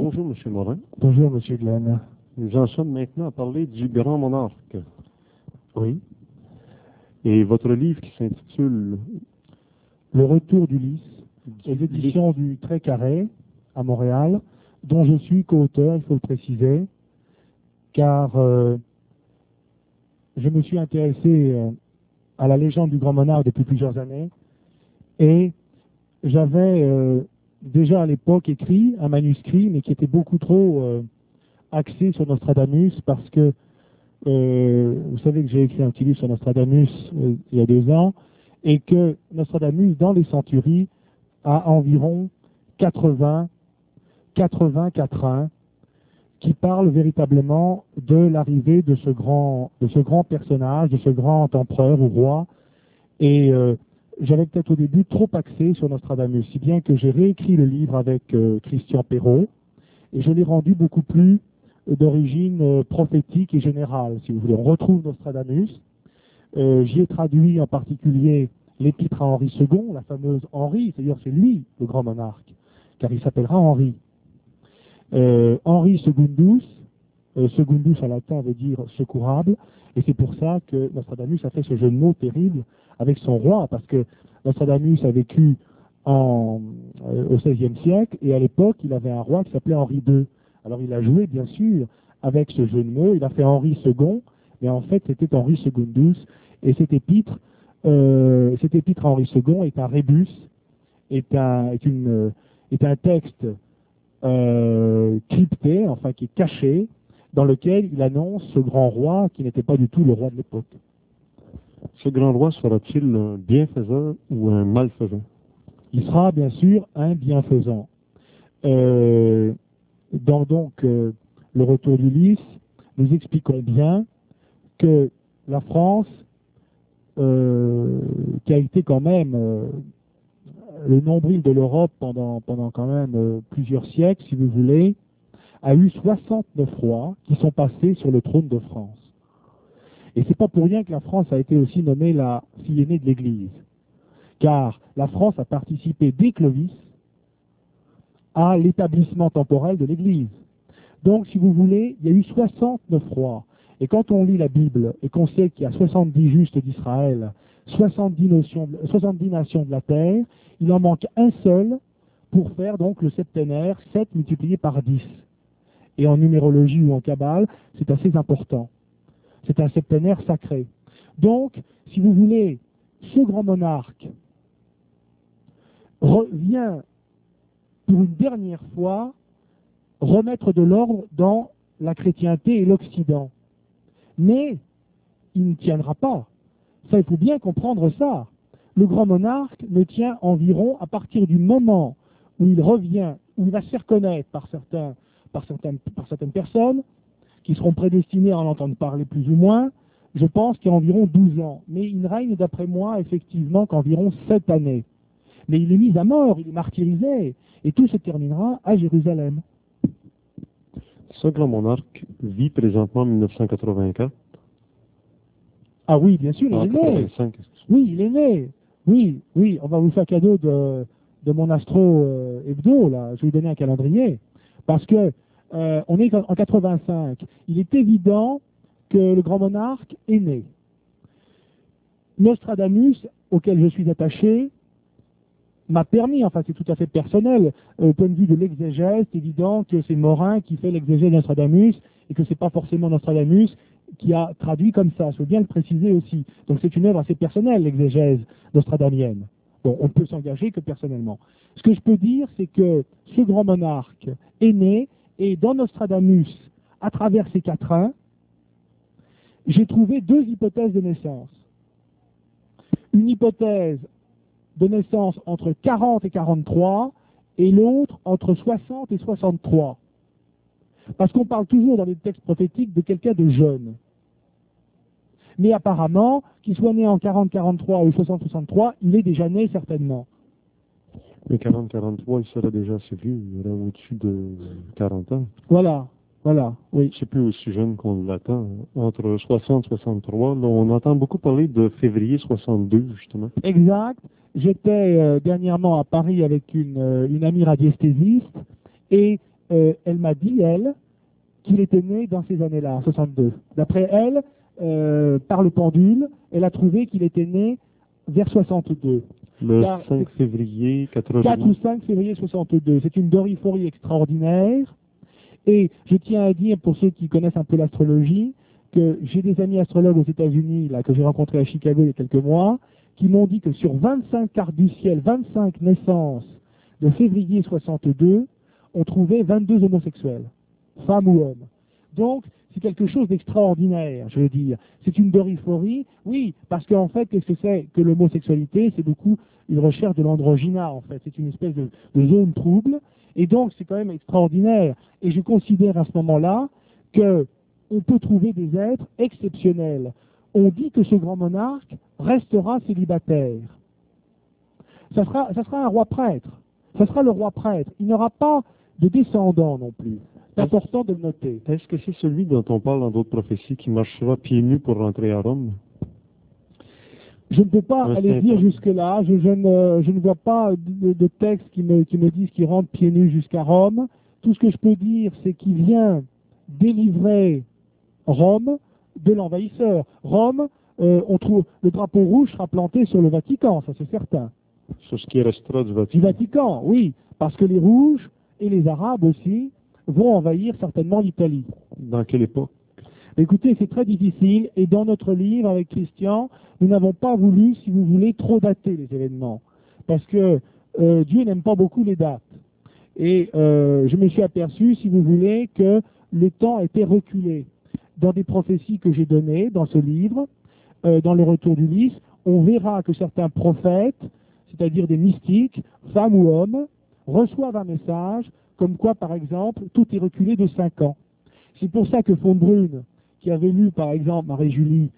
Bonjour, Monsieur Morin. Bonjour, Monsieur Glenn. Nous en sommes maintenant à parler du grand monarque. Oui. Et votre livre qui s'intitule Le retour d'Ulysse, aux éditions du Trait Carré, à Montréal, dont je suis co-auteur, il faut le préciser, car je me suis intéressé à la légende du grand monarque depuis plusieurs années, et j'avais déjà à l'époque écrit un manuscrit, mais qui était beaucoup trop axé sur Nostradamus, parce que vous savez que j'ai écrit un petit livre sur Nostradamus il y a 2 ans, et que Nostradamus, dans les centuries, a environ 80 quatrains qui parlent véritablement de l'arrivée de ce grand personnage, de ce grand empereur ou roi. Et j'avais peut-être au début trop axé sur Nostradamus, si bien que j'ai réécrit le livre avec Christian Perrault, et je l'ai rendu beaucoup plus d'origine prophétique et générale, si vous voulez. On retrouve Nostradamus. J'y ai traduit en particulier l'épître à Henri II, la fameuse Henri, c'est-à-dire c'est lui le grand monarque, car il s'appellera Henri. Henri Secundus, Secundus en latin veut dire secourable, et c'est pour ça que Nostradamus a fait ce jeu de mots terrible avec son roi, parce que Nostradamus a vécu au XVIe siècle, et à l'époque il avait un roi qui s'appelait Henri II. Alors il a joué bien sûr avec ce jeu de mots, il a fait Henri II, mais en fait c'était Henri Secundus, et cet épître à Henri II est un rébus, est un texte crypté, enfin qui est caché, dans lequel il annonce ce grand roi qui n'était pas du tout le roi de l'époque. Ce grand roi sera-t-il un bienfaisant ou un malfaisant? Il sera bien sûr un bienfaisant. Dans donc le retour d'Ulysse, nous expliquons bien que la France, qui a été quand même le nombril de l'Europe pendant quand même plusieurs siècles, si vous voulez, a eu 69 rois qui sont passés sur le trône de France. Et c'est pas pour rien que la France a été aussi nommée la fille aînée de l'Église, car la France a participé dès Clovis à l'établissement temporel de l'Église. Donc, si vous voulez, il y a eu 69 rois. Et quand on lit la Bible et qu'on sait qu'il y a 70 justes d'Israël, 70 nations de la terre, il en manque un seul pour faire donc le septénaire, 7 multiplié par 10. Et en numérologie ou en Kabbale, c'est assez important. C'est un septénaire sacré. Donc, si vous voulez, ce grand monarque revient pour une dernière fois remettre de l'ordre dans la chrétienté et l'Occident. Mais il ne tiendra pas. Ça, il faut bien comprendre ça. Le grand monarque ne tient environ à partir du moment où il revient, où il va se faire connaître par certaines personnes qui seront prédestinées à en entendre parler plus ou moins. Je pense qu'il y a environ 12 ans. Mais il ne règne, d'après moi, effectivement, qu'environ 7 années. Mais il est mis à mort, il est martyrisé, et tout se terminera à Jérusalem. Ce grand monarque vit présentement en 1984. Ah oui, bien sûr, il est né. 85, Oui, il est né. Oui, oui, on va vous faire cadeau de mon astro hebdo, là. Je vais vous donner un calendrier. Parce que on est en 85. Il est évident que le grand monarque est né. Nostradamus, auquel je suis attaché, m'a permis, enfin c'est tout à fait personnel, au point de vue de l'exégèse, c'est évident que c'est Morin qui fait l'exégèse de Nostradamus, et que c'est pas forcément Nostradamus qui a traduit comme ça, je veux bien le préciser aussi. Donc c'est une œuvre assez personnelle, l'exégèse nostradamienne. Bon, on ne peut s'engager que personnellement. Ce que je peux dire, c'est que ce grand monarque est né, et dans Nostradamus, à travers ses quatrains, j'ai trouvé 2 hypothèses de naissance. Une hypothèse de naissance entre 40 et 43, et l'autre entre 60 et 63. Parce qu'on parle toujours dans les textes prophétiques de quelqu'un de jeune. Mais apparemment, qu'il soit né en 40-43 ou 60-63, il est déjà né certainement. Mais 40-43, il serait déjà assez vieux, il aurait au-dessus de 40 ans. Voilà, oui. C'est plus aussi jeune qu'on l'attend. Entre 60 et 63, là, on entend beaucoup parler de février 62, justement. Exact. J'étais dernièrement à Paris avec une amie radiesthésiste, et elle m'a dit, elle, qu'il était né dans ces années-là, en 62. D'après elle, par le pendule, elle a trouvé qu'il était né vers 62. Le Car 5 février 4 ou 80. 5 février 62. C'est une doriphorie extraordinaire. Et je tiens à dire, pour ceux qui connaissent un peu l'astrologie, que j'ai des amis astrologues aux États-Unis, là, que j'ai rencontrés à Chicago il y a quelques mois, qui m'ont dit que sur 25 cartes du ciel, 25 naissances de février 62, on trouvait 22 homosexuels, femmes ou hommes. Donc, c'est quelque chose d'extraordinaire, je veux dire. C'est une doriphorie, oui, parce qu'en fait, qu'est-ce que c'est que l'homosexualité? C'est beaucoup une recherche de l'androgyna, en fait. C'est une espèce de zone trouble, et donc c'est quand même extraordinaire. Et je considère à ce moment-là que on peut trouver des êtres exceptionnels. On dit que ce grand monarque restera célibataire. Ça sera un roi prêtre. Ça sera le roi prêtre. Il n'aura pas de descendants non plus. C'est important de le noter. Est-ce que c'est celui dont on parle dans d'autres prophéties qui marchera pieds nus pour rentrer à Rome? Je ne peux pas aller c'est dire pas. jusque-là. Je ne vois pas de texte qui me disent qu'il rentre pieds nus jusqu'à Rome. Tout ce que je peux dire, c'est qu'il vient délivrer Rome de l'envahisseur. Rome, on trouve le drapeau rouge sera planté sur le Vatican, ça c'est certain. Sur ce qui restera du Du Vatican. Vatican, oui, parce que les rouges et les arabes aussi vont envahir certainement l'Italie. Dans quelle époque? Écoutez, c'est très difficile, et dans notre livre avec Christian, nous n'avons pas voulu, si vous voulez, trop dater les événements, parce que Dieu n'aime pas beaucoup les dates. Et je me suis aperçu, si vous voulez, que le temps était reculé. Dans des prophéties que j'ai données dans ce livre, dans le retour d'Ulysse, on verra que certains prophètes, c'est-à-dire des mystiques, femmes ou hommes, reçoivent un message comme quoi, par exemple, tout est reculé de 5 ans. C'est pour ça que Fonbrune, qui avait lu, par exemple, Marie-Julie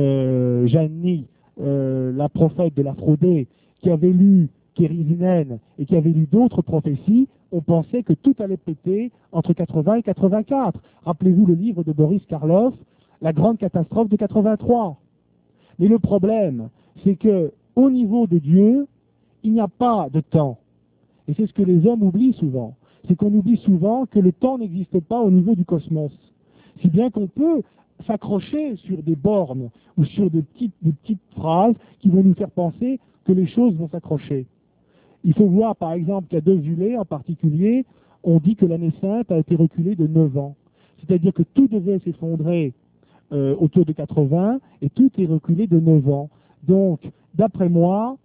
Jeanny, la prophète de l'Aphrodée, qui avait lu Kérisinen et qui avait lu d'autres prophéties, on pensait que tout allait péter entre 80 et 84. Rappelez-vous le livre de Boris Karloff, La grande catastrophe de 83. Mais le problème, c'est que au niveau de Dieu, il n'y a pas de temps. Et c'est ce que les hommes oublient souvent. C'est qu'on oublie souvent que le temps n'existe pas au niveau du cosmos. Si bien qu'on peut s'accrocher sur des bornes ou sur des petites phrases qui vont nous faire penser que les choses vont s'accrocher. Il faut voir, par exemple, qu'à Deusulé, en particulier, on dit que l'année sainte a été reculée de 9 ans. C'est-à-dire que tout devait s'effondrer autour de 80, et tout est reculé de 9 ans. Donc, d'après moi,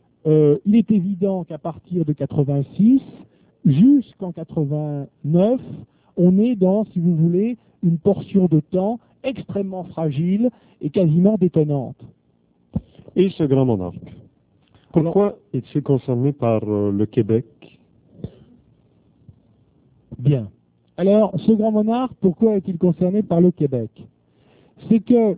il est évident qu'à partir de 86, jusqu'en 89, on est dans, si vous voulez, une portion de temps extrêmement fragile et quasiment détonnante. Et ce grand monarque, pourquoi est-il concerné par le Québec? Bien. Alors, ce grand monarque, pourquoi est-il concerné par le Québec? C'est que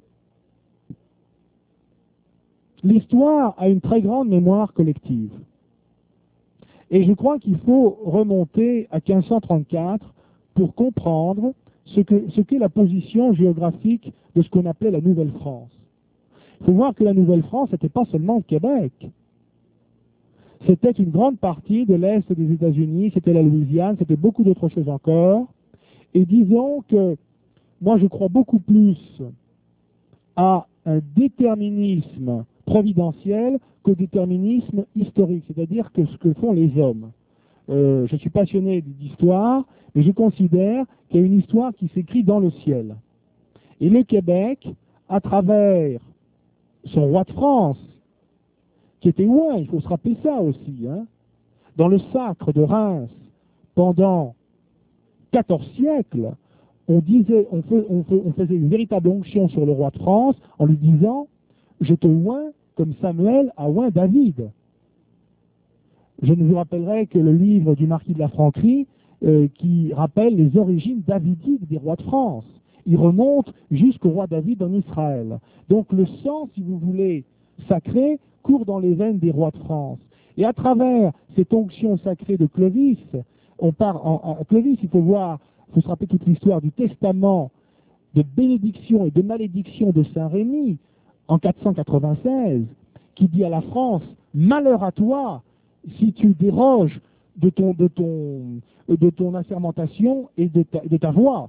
l'histoire a une très grande mémoire collective. Et je crois qu'il faut remonter à 1534 pour comprendre ce qu'est la position géographique de ce qu'on appelait la Nouvelle-France. Il faut voir que la Nouvelle-France, ce n'était pas seulement le Québec. C'était une grande partie de l'Est des États-Unis, c'était la Louisiane, c'était beaucoup d'autres choses encore. Et disons que moi je crois beaucoup plus à un déterminisme providentiel qu'au déterminisme historique, c'est-à-dire que ce que font les hommes. Je suis passionné d'histoire, mais je considère qu'il y a une histoire qui s'écrit dans le ciel. Et le Québec, à travers son roi de France, qui était loin, il faut se rappeler ça aussi, hein, dans le sacre de Reims, pendant 14 siècles, on faisait une véritable onction sur le roi de France en lui disant « Je te oins comme Samuel a oint David ». Je ne vous rappellerai que le livre du marquis de la Franquerie qui rappelle les origines davidiques des rois de France. Il remonte jusqu'au roi David en Israël. Donc le sang, si vous voulez, sacré, court dans les veines des rois de France. Et à travers cette onction sacrée de Clovis, on part en Clovis, il faut se rappeler toute l'histoire du testament de bénédiction et de malédiction de Saint-Rémy en 496, qui dit à la France, malheur à toi, si tu déroges de ton assermentation et de ta voix.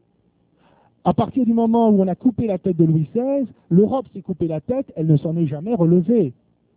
À partir du moment où on a coupé la tête de Louis XVI, l'Europe s'est coupé la tête, elle ne s'en est jamais relevée.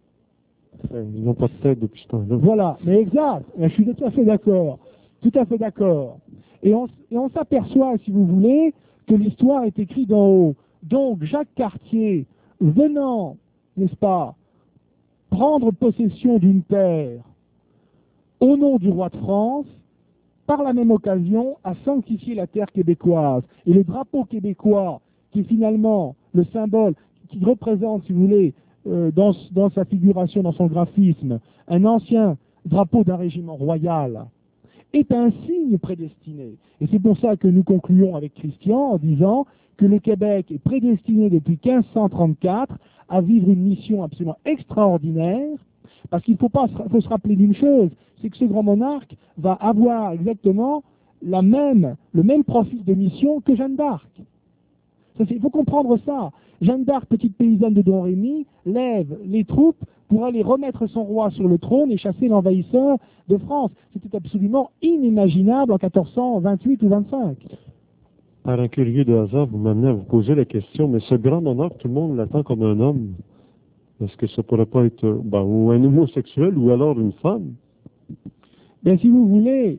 Ils n'ont pas de tête depuis ce temps-là. Voilà, mais exact, je suis tout à fait d'accord, tout à fait d'accord. Et on s'aperçoit, si vous voulez, que l'histoire est écrite d'en haut. Donc Jacques Cartier, venant, n'est-ce pas, prendre possession d'une terre au nom du roi de France, par la même occasion, a sanctifié la terre québécoise. Et le drapeau québécois, qui est finalement le symbole, qui représente, si vous voulez, dans sa figuration, dans son graphisme, un ancien drapeau d'un régiment royal, est un signe prédestiné. Et c'est pour ça que nous concluons avec Christian en disant que le Québec est prédestiné depuis 1534 à vivre une mission absolument extraordinaire, parce qu'il faut se rappeler d'une chose, c'est que ce grand monarque va avoir exactement le même profil de mission que Jeanne d'Arc. Il faut comprendre ça. Jeanne d'Arc, petite paysanne de Don Rémy, lève les troupes pour aller remettre son roi sur le trône et chasser l'envahisseur de France. C'était absolument inimaginable en 1428 ou 25. Par un curieux de hasard, vous m'amenez à vous poser la question, mais ce grand monarque, tout le monde l'attend comme un homme. Est-ce que ça pourrait pas être ou un homosexuel ou alors une femme? Bien, si vous voulez,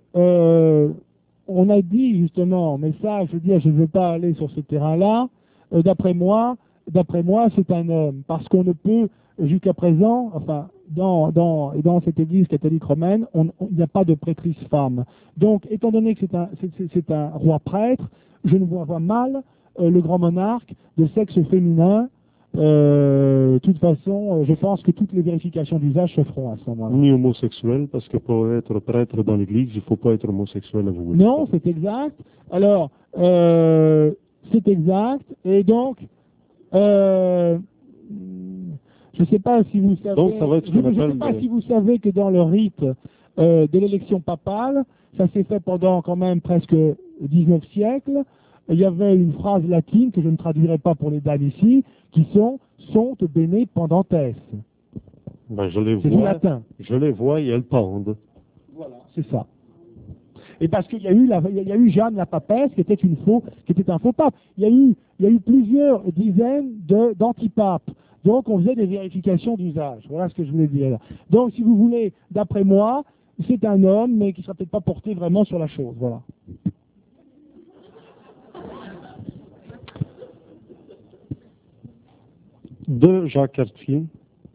on a dit justement, mais ça, je veux dire, je ne veux pas aller sur ce terrain-là. D'après moi, c'est un homme, parce qu'on ne peut, jusqu'à présent, enfin, dans cette église catholique romaine, il n'y a pas de prêtrise femme. Donc, étant donné que c'est un roi prêtre, je ne vois pas mal le grand monarque de sexe féminin. De toute façon, je pense que toutes les vérifications d'usage se feront à ce moment-là. Ni homosexuel, parce que pour être prêtre dans l'église, il ne faut pas être homosexuel à vous. Non, c'est exact. Alors, c'est exact. Et donc, je ne sais pas si vous savez. Donc, ça va être ce qu'on appelle. Je ne sais pas si vous savez que dans le rite de l'élection papale, ça s'est fait pendant quand même presque 19 siècles. Il y avait une phrase latine que je ne traduirai pas pour les dames ici, qui sont bene pendantes. Ben, je les c'est vois. du latin. Je les vois et elles pendent. Voilà, c'est ça. Et parce qu'il y a eu Jeanne la papesse qui était un faux pape. Il y a eu plusieurs dizaines d'antipapes. Donc on faisait des vérifications d'usage. Voilà ce que je voulais dire là. Donc si vous voulez, d'après moi, c'est un homme, mais qui ne sera peut-être pas porté vraiment sur la chose. Voilà. De Jacques Cartier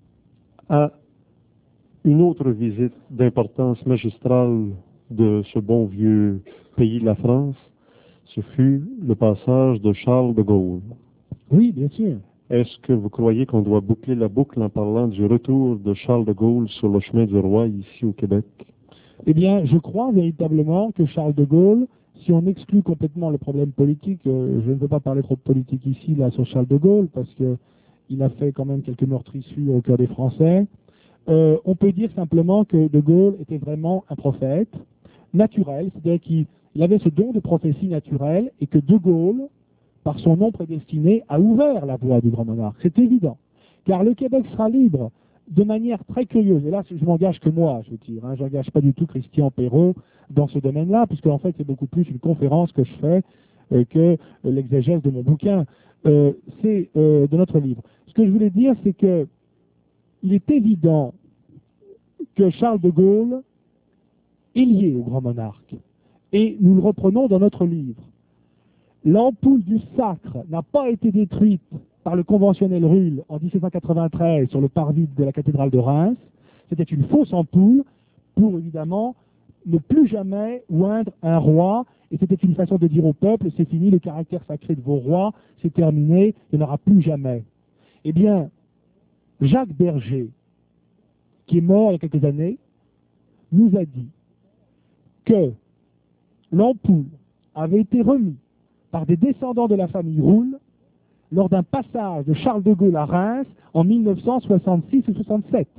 à une autre visite d'importance magistrale de ce bon vieux pays de la France, ce fut le passage de Charles de Gaulle. Oui, bien sûr. Est-ce que vous croyez qu'on doit boucler la boucle en parlant du retour de Charles de Gaulle sur le chemin du roi ici au Québec? Eh bien, je crois véritablement que Charles de Gaulle, si on exclut complètement le problème politique, je ne veux pas parler trop de politique ici, là, sur Charles de Gaulle, parce qu'il a fait quand même quelques meurtrissures au cœur des Français. On peut dire simplement que de Gaulle était vraiment un prophète naturel, c'est-à-dire qu'il avait ce don de prophétie naturelle, et que de Gaulle, par son nom prédestiné, a ouvert la voie du grand monarque. C'est évident. Car le Québec sera libre de manière très curieuse. Et là, je m'engage que moi, je veux dire. Je n'engage pas du tout Christian Perrault dans ce domaine-là, puisque en fait, c'est beaucoup plus une conférence que je fais que l'exégèse de mon bouquin. C'est de notre livre. Ce que je voulais dire, c'est que il est évident que Charles de Gaulle est lié au grand monarque. Et nous le reprenons dans notre livre. L'ampoule du sacre n'a pas été détruite par le conventionnel Ruhl en 1793 sur le parvis de la cathédrale de Reims. C'était une fausse ampoule pour, évidemment, ne plus jamais oindre un roi. Et c'était une façon de dire au peuple, c'est fini, le caractère sacré de vos rois, c'est terminé, il n'y en aura plus jamais. Eh bien, Jacques Berger, qui est mort il y a quelques années, nous a dit que l'ampoule avait été remise par des descendants de la famille Ruhl lors d'un passage de Charles de Gaulle à Reims en 1966 ou 67.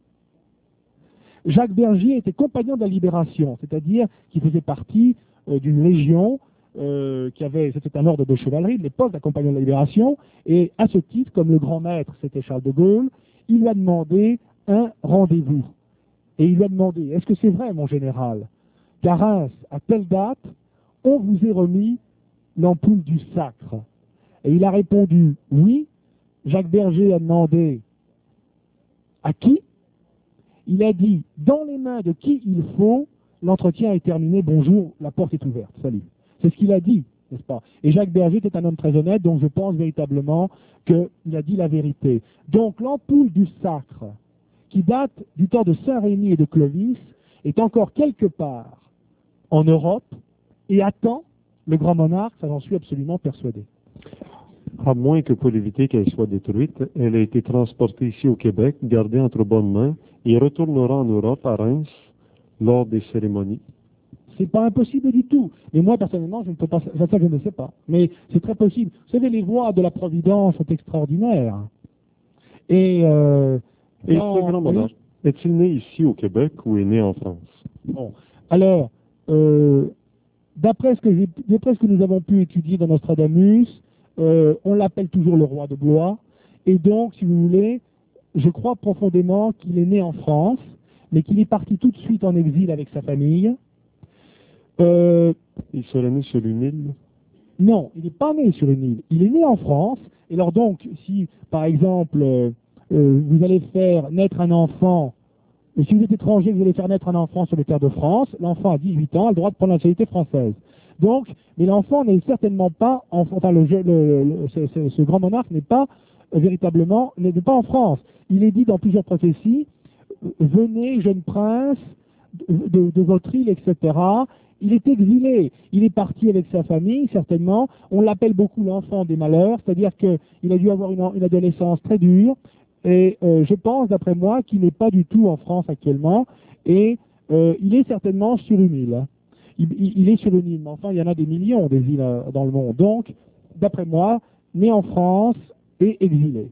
Jacques Berger était compagnon de la Libération, c'est-à-dire qu'il faisait partie d'une légion c'était un ordre de chevalerie de l'époque, d'un compagnon de la Libération, et à ce titre, comme le grand maître, c'était Charles de Gaulle, il lui a demandé un rendez-vous. Et il lui a demandé, est-ce que c'est vrai, mon général, qu'à Reims, à telle date, on vous ait remis l'ampoule du sacre? Et il a répondu, oui. Jacques Berger a demandé, à qui? Il a dit, dans les mains de qui il faut, l'entretien est terminé, bonjour, la porte est ouverte, salut. C'est ce qu'il a dit, n'est-ce pas? Et Jacques Berger était un homme très honnête, donc je pense véritablement qu'il a dit la vérité. Donc l'ampoule du sacre, qui date du temps de Saint-Rémy et de Clovis, est encore quelque part en Europe et attend le grand monarque, ça j'en suis absolument persuadé. À moins que pour éviter qu'elle soit détruite, elle a été transportée ici au Québec, gardée entre bonnes mains, et retournera en Europe, à Reims, lors des cérémonies. C'est pas impossible du tout. Mais moi, personnellement, je ne peux pas, ça je ne sais pas. Mais c'est très possible. Vous savez, les voies de la Providence sont extraordinaires. Et le grand monarque, est-il né ici au Québec ou est né en France? Bon. Alors, d'après ce que nous avons pu étudier dans Nostradamus, on l'appelle toujours le roi de Blois. Et donc, si vous voulez, je crois profondément qu'il est né en France, mais qu'il est parti tout de suite en exil avec sa famille. Il serait né sur une île? Non, il n'est pas né sur une île. Il est né en France. Et alors donc, si, par exemple, vous allez faire naître un enfant, et si vous êtes étranger, vous allez faire naître un enfant sur les terres de France, l'enfant a 18 ans, a le droit de prendre la nationalité française. Donc, mais l'enfant n'est certainement pas, ce grand monarque n'est pas véritablement, n'est pas en France. Il est dit dans plusieurs prophéties, venez, jeune prince, de votre île, etc. Il est exilé, il est parti avec sa famille, certainement. On l'appelle beaucoup l'enfant des malheurs, c'est-à-dire qu'il a dû avoir une adolescence très dure. Et je pense, d'après moi, qu'il n'est pas du tout en France actuellement. Et il est certainement sur une île. Il est sur une île, mais enfin, il y en a des millions des îles dans le monde. Donc, d'après moi, né en France et exilé.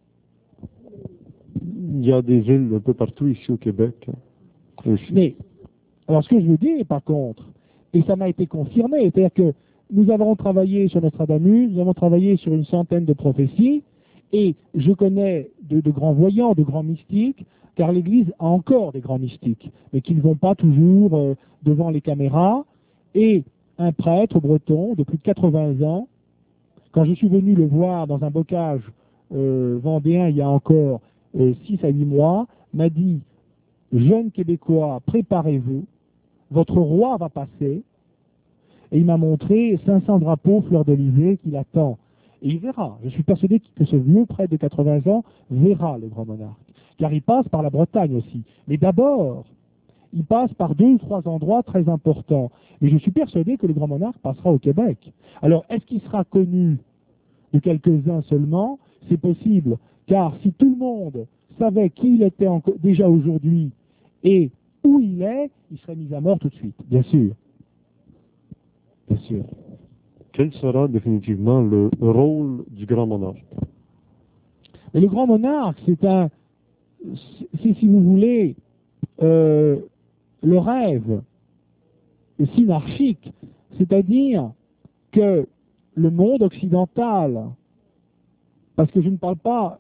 Il y a des îles un peu partout ici au Québec. Aussi. Mais, alors ce que je veux dire, par contre, et ça m'a été confirmé, c'est-à-dire que nous avons travaillé sur Nostradamus, nous avons travaillé sur une centaine de prophéties, et je connais de grands voyants, de grands mystiques, car l'Église a encore des grands mystiques, mais qui ne vont pas toujours devant les caméras, et un prêtre breton de plus de 80 ans, quand je suis venu le voir dans un bocage vendéen il y a encore 6 à 8 mois, m'a dit, jeunes Québécois, préparez-vous, votre roi va passer, et il m'a montré 500 drapeaux fleurs d'Elysée qu'il attend. Et il verra. Je suis persuadé que ce vieux prêtre de 80 ans verra le grand monarque. Car il passe par la Bretagne aussi. Mais d'abord, il passe par 2 ou 3 endroits très importants. Mais je suis persuadé que le grand monarque passera au Québec. Alors, est-ce qu'il sera connu de quelques-uns seulement? C'est possible. Car si tout le monde savait qui il était déjà aujourd'hui et où il est, il serait mis à mort tout de suite, bien sûr. Bien sûr. Quel sera définitivement le rôle du grand monarque? Mais le grand monarque, c'est si vous voulez, le rêve synarchique, c'est-à-dire que le monde occidental, parce que je ne parle pas,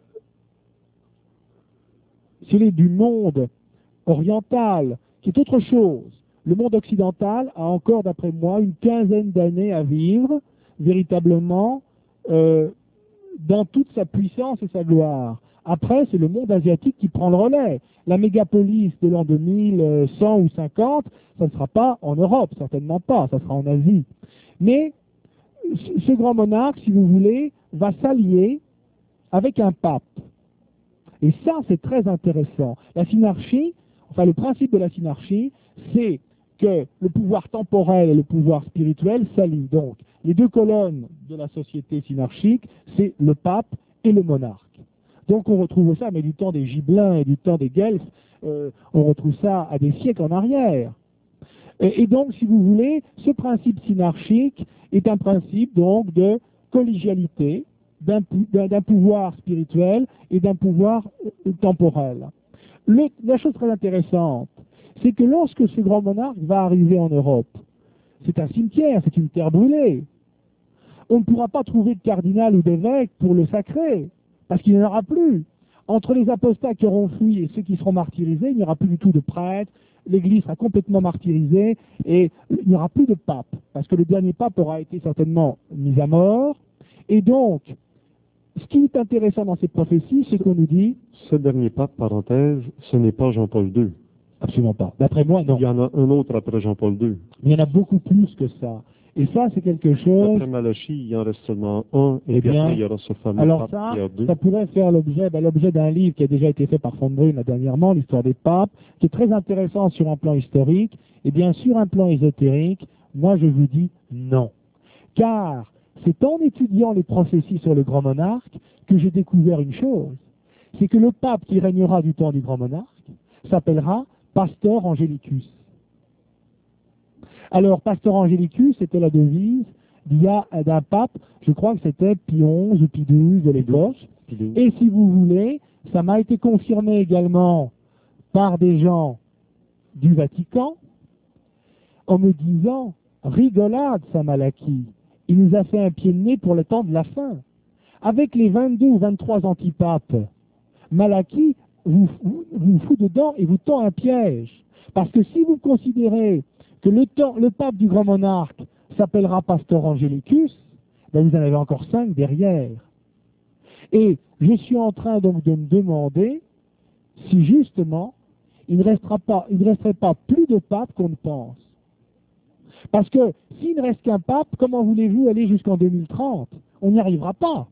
s'il est du monde oriental, qui est autre chose. Le monde occidental a encore, d'après moi, une quinzaine d'années à vivre, véritablement, dans toute sa puissance et sa gloire. Après, c'est le monde asiatique qui prend le relais. La mégapolis de l'an 2100 ou 50, ça ne sera pas en Europe, certainement pas, ça sera en Asie. Mais ce grand monarque, si vous voulez, va s'allier avec un pape. Et ça, c'est très intéressant. La synarchie, enfin le principe de la synarchie, c'est que le pouvoir temporel et le pouvoir spirituel s'allient. Donc, les deux colonnes de la société synarchique, c'est le pape et le monarque. Donc on retrouve ça, mais du temps des Gibelins et du temps des Guelfes, on retrouve ça à des siècles en arrière. Et donc, si vous voulez, ce principe synarchique est un principe donc de collégialité, d'un pouvoir spirituel et d'un pouvoir temporel. La chose très intéressante, c'est que lorsque ce grand monarque va arriver en Europe, c'est un cimetière, c'est une terre brûlée. On ne pourra pas trouver de cardinal ou d'évêque pour le sacrer, parce qu'il n'y en aura plus. Entre les apostats qui auront fui et ceux qui seront martyrisés, il n'y aura plus du tout de prêtres, l'Église sera complètement martyrisée et il n'y aura plus de pape, parce que le dernier pape aura été certainement mis à mort. Et donc, ce qui est intéressant dans ces prophéties, c'est qu'on nous dit... Ce dernier pape, parenthèse, ce n'est pas Jean-Paul II. Absolument pas. D'après moi, non. Il y en a un autre après Jean-Paul II. Mais il y en a beaucoup plus que ça. Et ça, c'est quelque chose... Après Malachie, il y en reste seulement un, et Eh puis bien, après, il y aura ce fameux alors pape ça, Pierre II. ça pourrait faire l'objet d'un livre qui a déjà été fait par von Brunn dernièrement, l'histoire des papes, qui est très intéressant sur un plan historique, et bien sur un plan ésotérique, moi je vous dis non. Car c'est en étudiant les prophéties sur le grand monarque que j'ai découvert une chose, c'est que le pape qui régnera du temps du grand monarque s'appellera Pastor Angelicus. Alors, Pastor Angelicus, c'était la devise d'un pape, je crois que c'était Pie XI ou Pie XII de l'époque. Et si vous voulez, ça m'a été confirmé également par des gens du Vatican en me disant, rigolade ça Malachie, il nous a fait un pied de nez pour le temps de la fin. Avec les 22 ou 23 antipapes, Malachie vous fout dedans et vous tend un piège. Parce que si vous considérez que le pape du grand monarque s'appellera Pastor Angelicus, ben vous en avez encore 5 derrière. Et je suis en train donc de me demander si justement il ne resterait pas plus de papes qu'on ne pense. Parce que s'il ne reste qu'un pape, comment voulez-vous aller jusqu'en 2030? On n'y arrivera pas.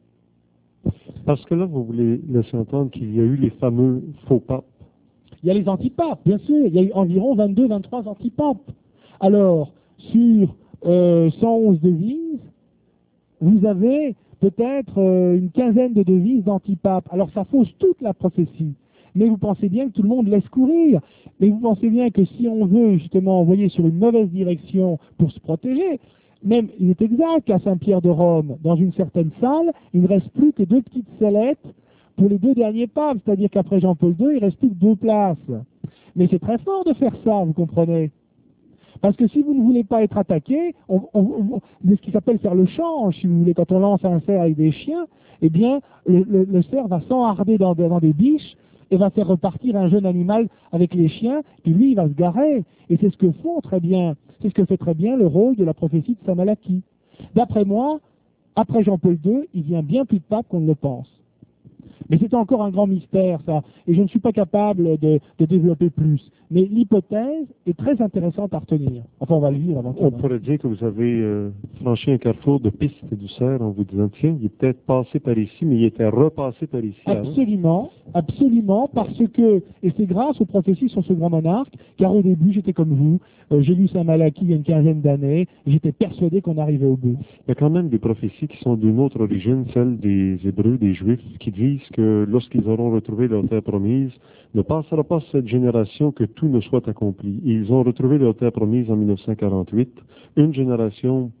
Parce que là, vous voulez laisser entendre qu'il y a eu les fameux faux papes. Il y a les antipapes, bien sûr. Il y a eu environ 22-23 antipapes. Alors, sur 111 devises, vous avez peut-être une quinzaine de devises d'antipapes. Alors, ça fausse toute la prophétie. Mais vous pensez bien que tout le monde laisse courir. Mais vous pensez bien que si on veut justement envoyer sur une mauvaise direction pour se protéger, même il est exact qu'à Saint-Pierre de Rome, dans une certaine salle, il ne reste plus que 2 petites sellettes pour les 2 derniers papes, c'est-à-dire qu'après Jean-Paul II, il ne reste plus que 2 places. Mais c'est très fort de faire ça, vous comprenez? Parce que si vous ne voulez pas être attaqué, c'est ce qui s'appelle faire le change, si vous voulez, quand on lance un cerf avec des chiens, eh bien, le cerf va s'enharder dans des biches et va faire repartir un jeune animal avec les chiens, puis lui, il va se garer. Et c'est ce que font très bien, c'est ce que fait très bien le rôle de la prophétie de Saint Malachie. D'après moi, après Jean-Paul II, il vient bien plus de papes qu'on ne le pense. Mais c'est encore un grand mystère, ça, et je ne suis pas capable de développer plus. Mais l'hypothèse est très intéressante à retenir. Enfin, on va le vivre avant tout. On pourrait dire que vous avez franchi un carrefour de piste et douceur en vous disant, tiens, il est peut-être passé par ici, mais il était repassé par ici. Absolument, absolument, parce que, et c'est grâce aux prophéties sur ce grand monarque, car au début, j'étais comme vous, j'ai lu Saint Malachie il y a une quinzaine d'années, et j'étais persuadé qu'on arrivait au bout. Il y a quand même des prophéties qui sont d'une autre origine, celle des Hébreux, des Juifs, qui disent que lorsqu'ils auront retrouvé leur terre promise, ne passera pas cette génération que tout ne soit accompli. Et ils ont retrouvé leur terre promise en 1948. Une génération,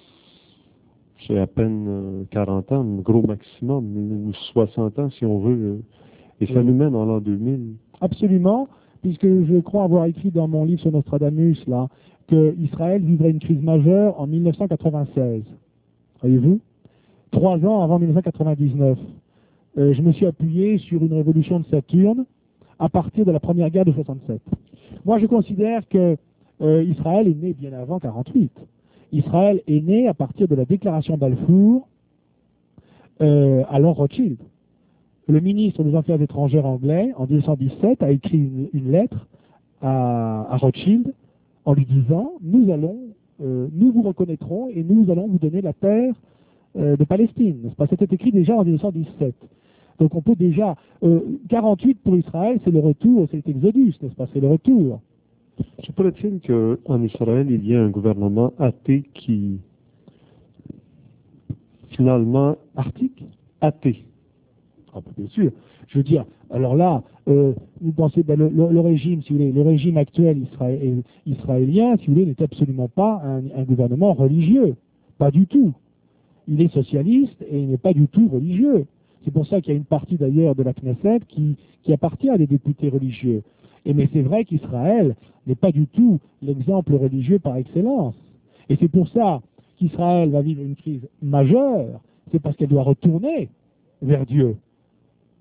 c'est à peine 40 ans, gros maximum, ou 60 ans si on veut. Et ça nous mène en l'an 2000. Absolument, puisque je crois avoir écrit dans mon livre sur Nostradamus, là, que Israël vivrait une crise majeure en 1996. Voyez-vous? 3 ans avant 1999. Je me suis appuyé sur une révolution de Saturne à partir de la première guerre de 67. Moi, je considère que Israël est né bien avant 48. Israël est né à partir de la déclaration Balfour à Lord Rothschild. Le ministre des Affaires étrangères anglais, en 1917, a écrit une lettre à Rothschild en lui disant « nous vous reconnaîtrons et nous allons vous donner la terre de Palestine. » N'est-ce pas? C'était écrit déjà en 1917. Donc on peut déjà... 48 pour Israël, c'est le retour, c'est l'Exodus, n'est-ce pas? C'est le retour. Se pourrait-il qu'en Israël, il y ait un gouvernement athée qui, finalement... Athée. Ah, bien sûr. Je veux dire, alors là, vous pensez, ben, le régime, si vous voulez, le régime actuel israélien, si vous voulez, n'est absolument pas un gouvernement religieux. Pas du tout. Il est socialiste et il n'est pas du tout religieux. C'est pour ça qu'il y a une partie d'ailleurs de la Knesset qui appartient à des députés religieux. Mais c'est vrai qu'Israël n'est pas du tout l'exemple religieux par excellence. Et c'est pour ça qu'Israël va vivre une crise majeure, c'est parce qu'elle doit retourner vers Dieu.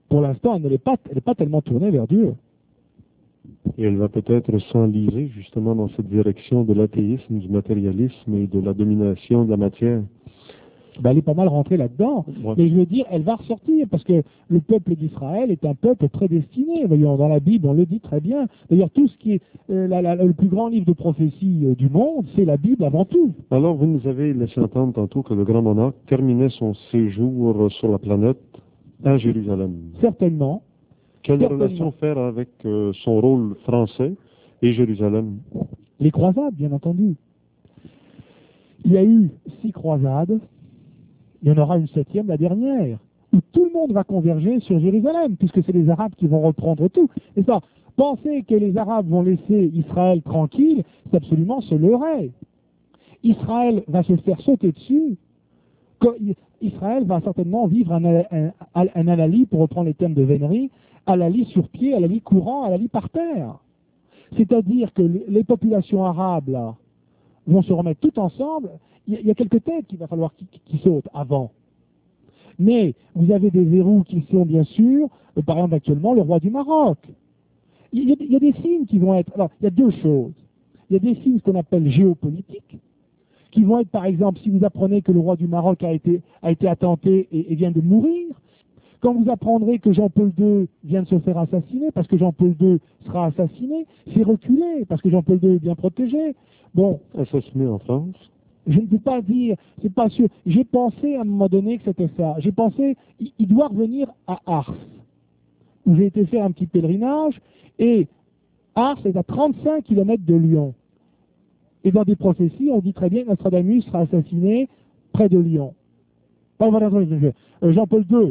pour l'instant, elle n'est pas tellement tournée vers Dieu. Et elle va peut-être s'enliser justement dans cette direction de l'athéisme, du matérialisme et de la domination de la matière. Ben, elle est pas mal rentrée là-dedans. Ouais. Mais je veux dire, elle va ressortir parce que le peuple d'Israël est un peuple prédestiné. Voyons, dans la Bible, on le dit très bien. D'ailleurs, tout ce qui est le plus grand livre de prophétie du monde, c'est la Bible avant tout. Alors, vous nous avez laissé entendre tantôt que le grand monarque terminait son séjour sur la planète à Jérusalem. Certainement. Quelle Certainement. relation faire avec son rôle français et Jérusalem? Les croisades, bien entendu. Il y a eu 6 croisades. Il y en aura une 7e, la dernière, où tout le monde va converger sur Jérusalem, puisque c'est les Arabes qui vont reprendre tout. Et ça, penser que les Arabes vont laisser Israël tranquille, c'est absolument se leurrer. Israël va se faire sauter dessus. Israël va certainement vivre un halali, pour reprendre les termes de Vénery, halali sur pied, halali courant, halali par terre. C'est-à-dire que les populations arabes, là, vont se remettre tout ensemble. Il y a quelques têtes qu'il va falloir qui sautent avant. Mais vous avez des verrous qui sont bien sûr, par exemple actuellement, le roi du Maroc. Il y a des signes qui vont être... Alors, il y a 2 choses. Il y a des signes qu'on appelle géopolitiques, qui vont être, par exemple, si vous apprenez que le roi du Maroc a été attenté et vient de mourir, quand vous apprendrez que Jean-Paul II vient de se faire assassiner, parce que Jean-Paul II sera assassiné, c'est reculé, parce que Jean-Paul II est bien protégé. Bon. Assassiné en France? Je ne peux pas dire, c'est pas sûr. J'ai pensé à un moment donné que c'était ça. J'ai pensé, il doit revenir à Ars, où j'ai été faire un petit pèlerinage, et Ars est à 35 km de Lyon. Et dans des prophéties, on dit très bien que Nostradamus sera assassiné près de Lyon. Jean-Paul II.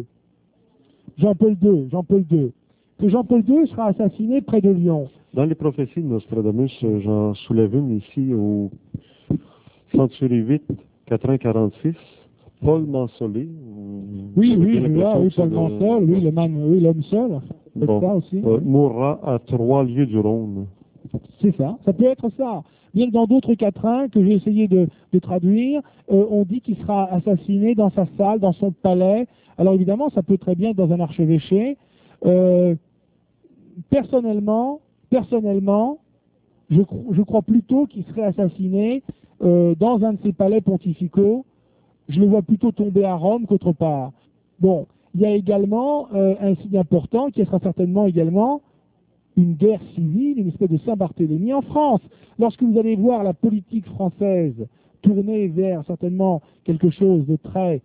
Que Jean-Paul II sera assassiné près de Lyon. Dans les prophéties de Nostradamus, j'en soulève une ici au Century 8, 446, Paul Mansolé. Oui, Paul Mansolé, l'homme seul, bon, ça aussi. Mourra à 3 lieues du Rhône. C'est ça, ça peut être ça. Bien que dans d'autres quatrains que j'ai essayé de traduire, on dit qu'il sera assassiné dans sa salle, dans son palais. Alors évidemment, ça peut très bien être dans un archevêché. Personnellement, je crois plutôt qu'il serait assassiné dans un de ces palais pontificaux. Je le vois plutôt tomber à Rome qu'autre part. Bon, il y a également un signe important qui sera certainement également une guerre civile, une espèce de Saint-Barthélemy en France. Lorsque vous allez voir la politique française tourner vers certainement quelque chose de très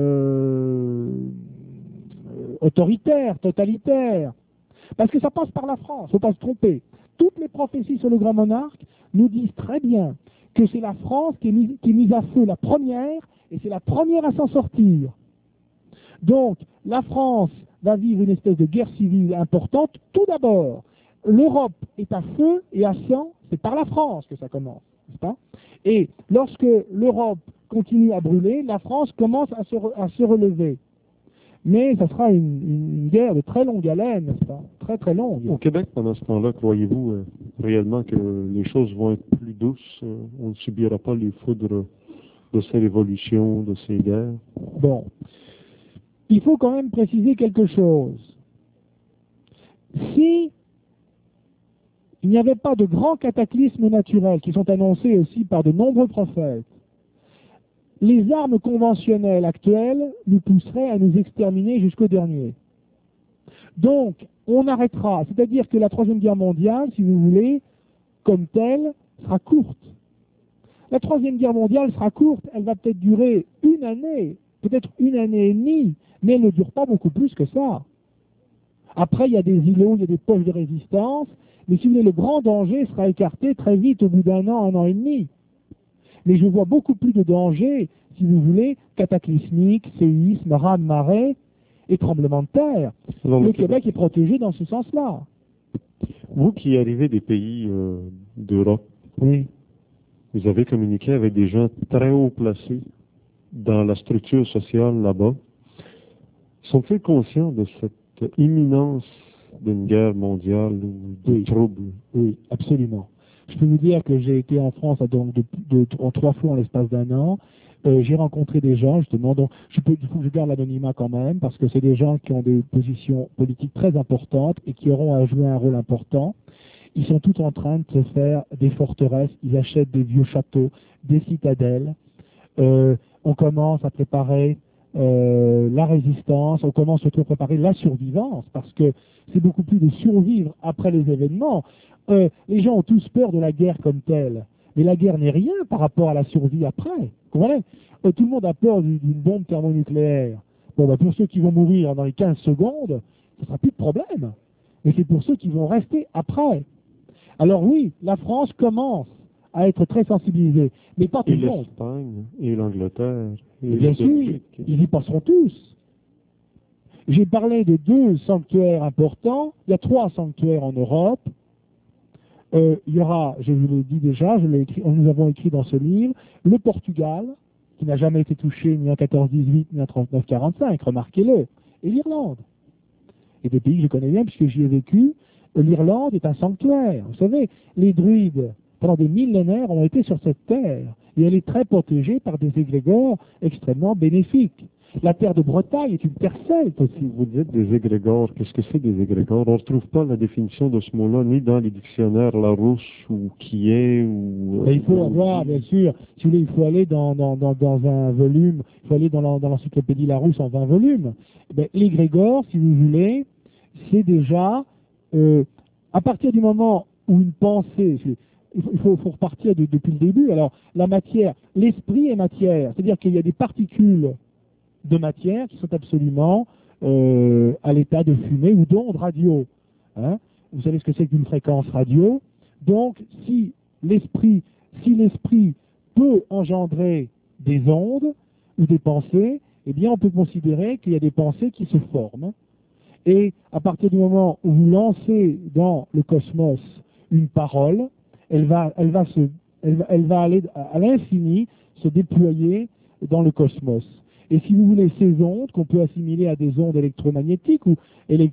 autoritaire, totalitaire, parce que ça passe par la France, il ne faut pas se tromper. Toutes les prophéties sur le grand monarque nous disent très bien que c'est la France qui est mise à feu la première, et c'est la première à s'en sortir. Donc, la France va vivre une espèce de guerre civile importante. Tout d'abord, l'Europe est à feu et à sang, c'est par la France que ça commence, n'est-ce pas? Et lorsque l'Europe continue à brûler, la France commence à se relever. Mais ça sera une guerre de très longue haleine, n'est-ce pas? Très très longue. Au Québec, pendant ce temps-là, croyez-vous réellement que les choses vont être plus douces? On ne subira pas les foudres de ces révolutions, de ces guerres? Bon. Il faut quand même préciser quelque chose. Si il n'y avait pas de grands cataclysmes naturels qui sont annoncés aussi par de nombreux prophètes, les armes conventionnelles actuelles nous pousseraient à nous exterminer jusqu'au dernier. Donc, on arrêtera. C'est-à-dire que la Troisième Guerre mondiale, si vous voulez, comme telle, sera courte. La Troisième Guerre mondiale sera courte. Elle va peut-être durer 1 année, peut-être 1 année et demie, mais elle ne dure pas beaucoup plus que ça. Après, il y a des îlots, il y a des poches de résistance, mais si vous voulez, le grand danger sera écarté très vite, au bout d'1 an, 1 an et demi. Mais je vois beaucoup plus de dangers, si vous voulez, cataclysmiques, séismes, raz-de-marée et tremblements de terre. Alors, le Québec est protégé dans ce sens-là. Vous qui arrivez des pays d'Europe, Oui. vous avez communiqué avec des gens très haut placés dans la structure sociale là-bas. Sont-ils conscients de cette imminence d'une guerre mondiale ou de troubles? Oui, absolument. Je peux vous dire que j'ai été en France en 3 fois en l'espace d'1 an. J'ai rencontré des gens, justement, dont il faut que je garde l'anonymat quand même, parce que c'est des gens qui ont des positions politiques très importantes et qui auront à jouer un rôle important. Ils sont tous en train de se faire des forteresses, ils achètent des vieux châteaux, des citadelles. On commence à préparer la résistance, on commence surtout à préparer la survivance, parce que c'est beaucoup plus de survivre après les événements. Les gens ont tous peur de la guerre comme telle, mais la guerre n'est rien par rapport à la survie après. Vous comprenez? Tout le monde a peur d'une bombe thermonucléaire. Bon, bah, pour ceux qui vont mourir dans les 15 secondes, ce ne sera plus de problème. Mais c'est pour ceux qui vont rester après. Alors oui, la France commence à être très sensibilisée, mais pas tout Et le monde. l'Espagne, et l'Angleterre, et Et bien la sûr, Belgique. ils y passeront tous. J'ai parlé de 2 sanctuaires importants. Il y a 3 sanctuaires en Europe. Il y aura, je vous l'ai dit déjà, nous avons écrit dans ce livre, le Portugal, qui n'a jamais été touché ni en 14-18 ni en 39-45, remarquez-le, et l'Irlande. Et des pays que je connais bien puisque j'y ai vécu, l'Irlande est un sanctuaire. Vous savez, les druides, pendant des millénaires, ont été sur cette terre, et elle est très protégée par des égrégores extrêmement bénéfiques. La terre de Bretagne est une terre celte aussi. Si vous dites des égrégores, qu'est-ce que c'est des égrégores? On ne retrouve pas la définition de ce mot-là, ni dans les dictionnaires Larousse ou qui est, ou... Mais il faut avoir, bien sûr, si vous voulez, il faut aller dans un volume, il faut aller dans l'encyclopédie Larousse en 20 volumes. L'égrégore, si vous voulez, c'est déjà, à partir du moment où une pensée, il faut repartir depuis le début. Alors, la matière, l'esprit est matière, c'est-à-dire qu'il y a des particules de matière qui sont absolument à l'état de fumée ou d'onde radio. Hein. Vous savez ce que c'est qu'une fréquence radio. Donc, si l'esprit peut engendrer des ondes ou des pensées, eh bien, on peut considérer qu'il y a des pensées qui se forment. Et à partir du moment où vous lancez dans le cosmos une parole, elle va aller à l'infini se déployer dans le cosmos. Et si vous voulez, ces ondes, qu'on peut assimiler à des ondes électromagnétiques ou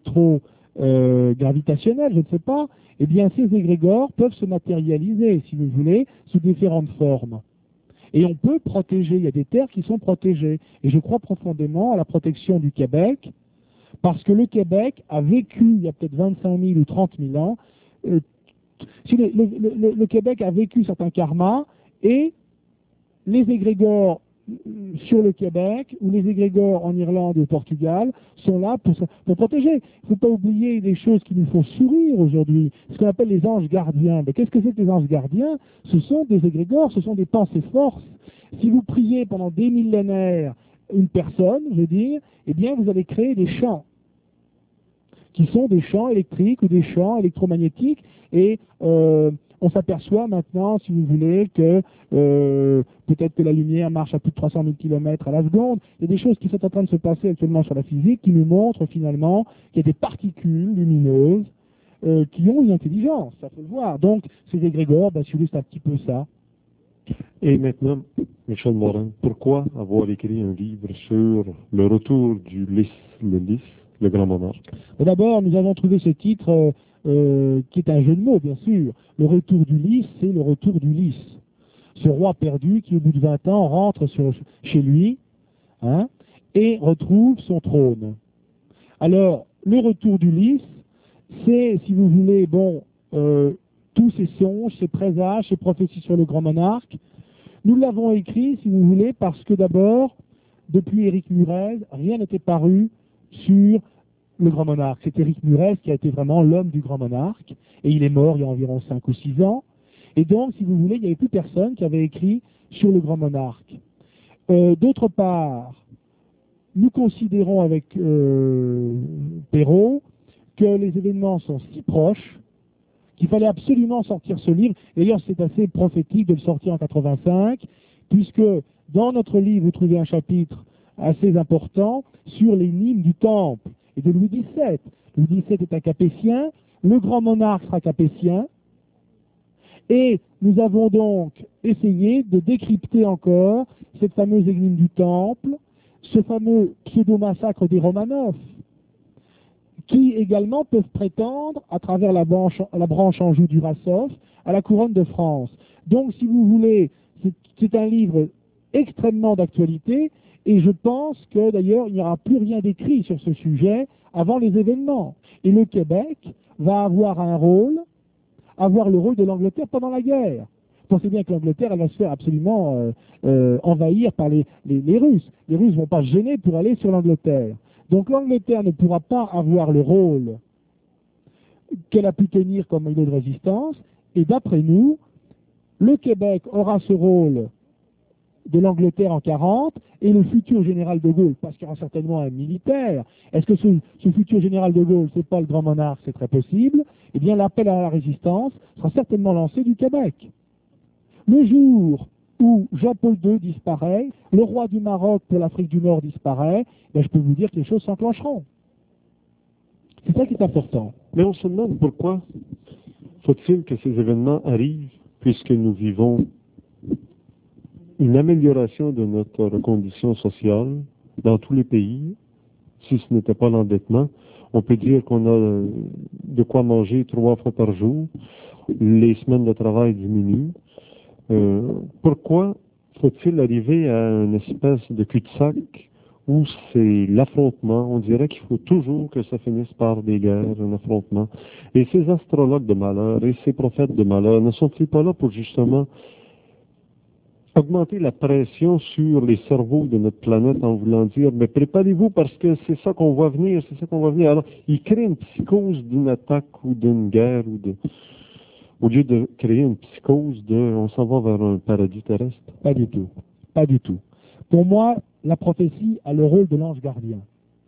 électro-gravitationnelles, je ne sais pas, eh bien, ces égrégores peuvent se matérialiser, si vous voulez, sous différentes formes. Et on peut protéger, il y a des terres qui sont protégées. Et je crois profondément à la protection du Québec, parce que le Québec a vécu, il y a peut-être 25 000 ou 30 000 ans, le Québec a vécu certains karmas, et les égrégores sur le Québec ou les égrégores en Irlande et au Portugal sont là pour protéger. Il ne faut pas oublier des choses qui nous font sourire aujourd'hui, ce qu'on appelle les anges gardiens. Mais qu'est-ce que c'est que les anges gardiens? Ce sont des égrégores, ce sont des pensées forces. Si vous priez pendant des millénaires une personne, je veux dire, eh bien vous allez créer des champs qui sont des champs électriques ou des champs électromagnétiques, et on s'aperçoit maintenant, si vous voulez, que peut-être que la lumière marche à plus de 300 000 km à la seconde. Il y a des choses qui sont en train de se passer actuellement sur la physique qui nous montrent finalement qu'il y a des particules lumineuses qui ont une intelligence, ça faut le voir. Donc ces égrégores, si vous voulez, c'est un petit peu ça. Et maintenant, Michel Morin, pourquoi avoir écrit un livre sur le retour du lys, le grand monarque? D'abord, nous avons trouvé ce titre qui est un jeu de mots, bien sûr. Le retour du lys, c'est le retour d'Ulysse. Ce roi perdu qui, au bout de 20 ans, rentre chez lui, hein, et retrouve son trône. Alors, le retour d'Ulysse, c'est, si vous voulez, tous ces songes, ces présages, ces prophéties sur le grand monarque. Nous l'avons écrit, si vous voulez, parce que d'abord, depuis Éric Murez, rien n'était paru sur le grand monarque. C'est Éric Murez qui a été vraiment l'homme du grand monarque, et il est mort il y a environ 5 ou 6 ans. Et donc, si vous voulez, il n'y avait plus personne qui avait écrit sur le grand monarque. D'autre part, nous considérons avec Perrault que les événements sont si proches qu'il fallait absolument sortir ce livre. D'ailleurs, c'est assez prophétique de le sortir en 85, puisque dans notre livre, vous trouvez un chapitre assez important sur les hymnes du Temple et de Louis XVII. Louis XVII est un capétien, le grand monarque sera capétien, et nous avons donc essayé de décrypter encore cette fameuse énigme du Temple, ce fameux pseudo-massacre des Romanov, qui également peuvent prétendre, à travers la branche Anjou-Durasov, à la couronne de France. Donc, si vous voulez, c'est un livre extrêmement d'actualité, et je pense que d'ailleurs il n'y aura plus rien d'écrit sur ce sujet avant les événements. Et le Québec va avoir le rôle de l'Angleterre pendant la guerre. Pensez bien que l'Angleterre, elle va se faire absolument envahir par les Russes. Les Russes ne vont pas se gêner pour aller sur l'Angleterre. Donc l'Angleterre ne pourra pas avoir le rôle qu'elle a pu tenir comme îlot de résistance, et d'après nous, le Québec aura ce rôle de l'Angleterre en 40, et le futur général de Gaulle, parce qu'il y aura certainement un militaire. Est-ce que ce futur général de Gaulle, c'est pas le grand monarque, c'est très possible? Eh bien, l'appel à la résistance sera certainement lancé du Québec. Le jour où Jean-Paul II disparaît, le roi du Maroc pour l'Afrique du Nord disparaît, ben, je peux vous dire que les choses s'enclencheront. C'est ça qui est important. Mais on se demande pourquoi faut-il que ces événements arrivent, puisque nous vivons une amélioration de notre condition sociale dans tous les pays. Si ce n'était pas l'endettement, on peut dire qu'on a de quoi manger 3 fois par jour, les semaines de travail diminuent. Pourquoi faut-il arriver à une espèce de cul-de-sac où c'est l'affrontement? On dirait qu'il faut toujours que ça finisse par des guerres, un affrontement. Et ces astrologues de malheur et ces prophètes de malheur ne sont-ils pas là pour justement augmenter la pression sur les cerveaux de notre planète en voulant dire, mais préparez-vous parce que c'est ça qu'on voit venir, c'est ça qu'on voit venir. Alors, ils créent une psychose d'une attaque ou d'une guerre au lieu de créer une psychose on s'en va vers un paradis terrestre. Pas du tout. Pas du tout. Pour moi, la prophétie a le rôle de l'ange gardien.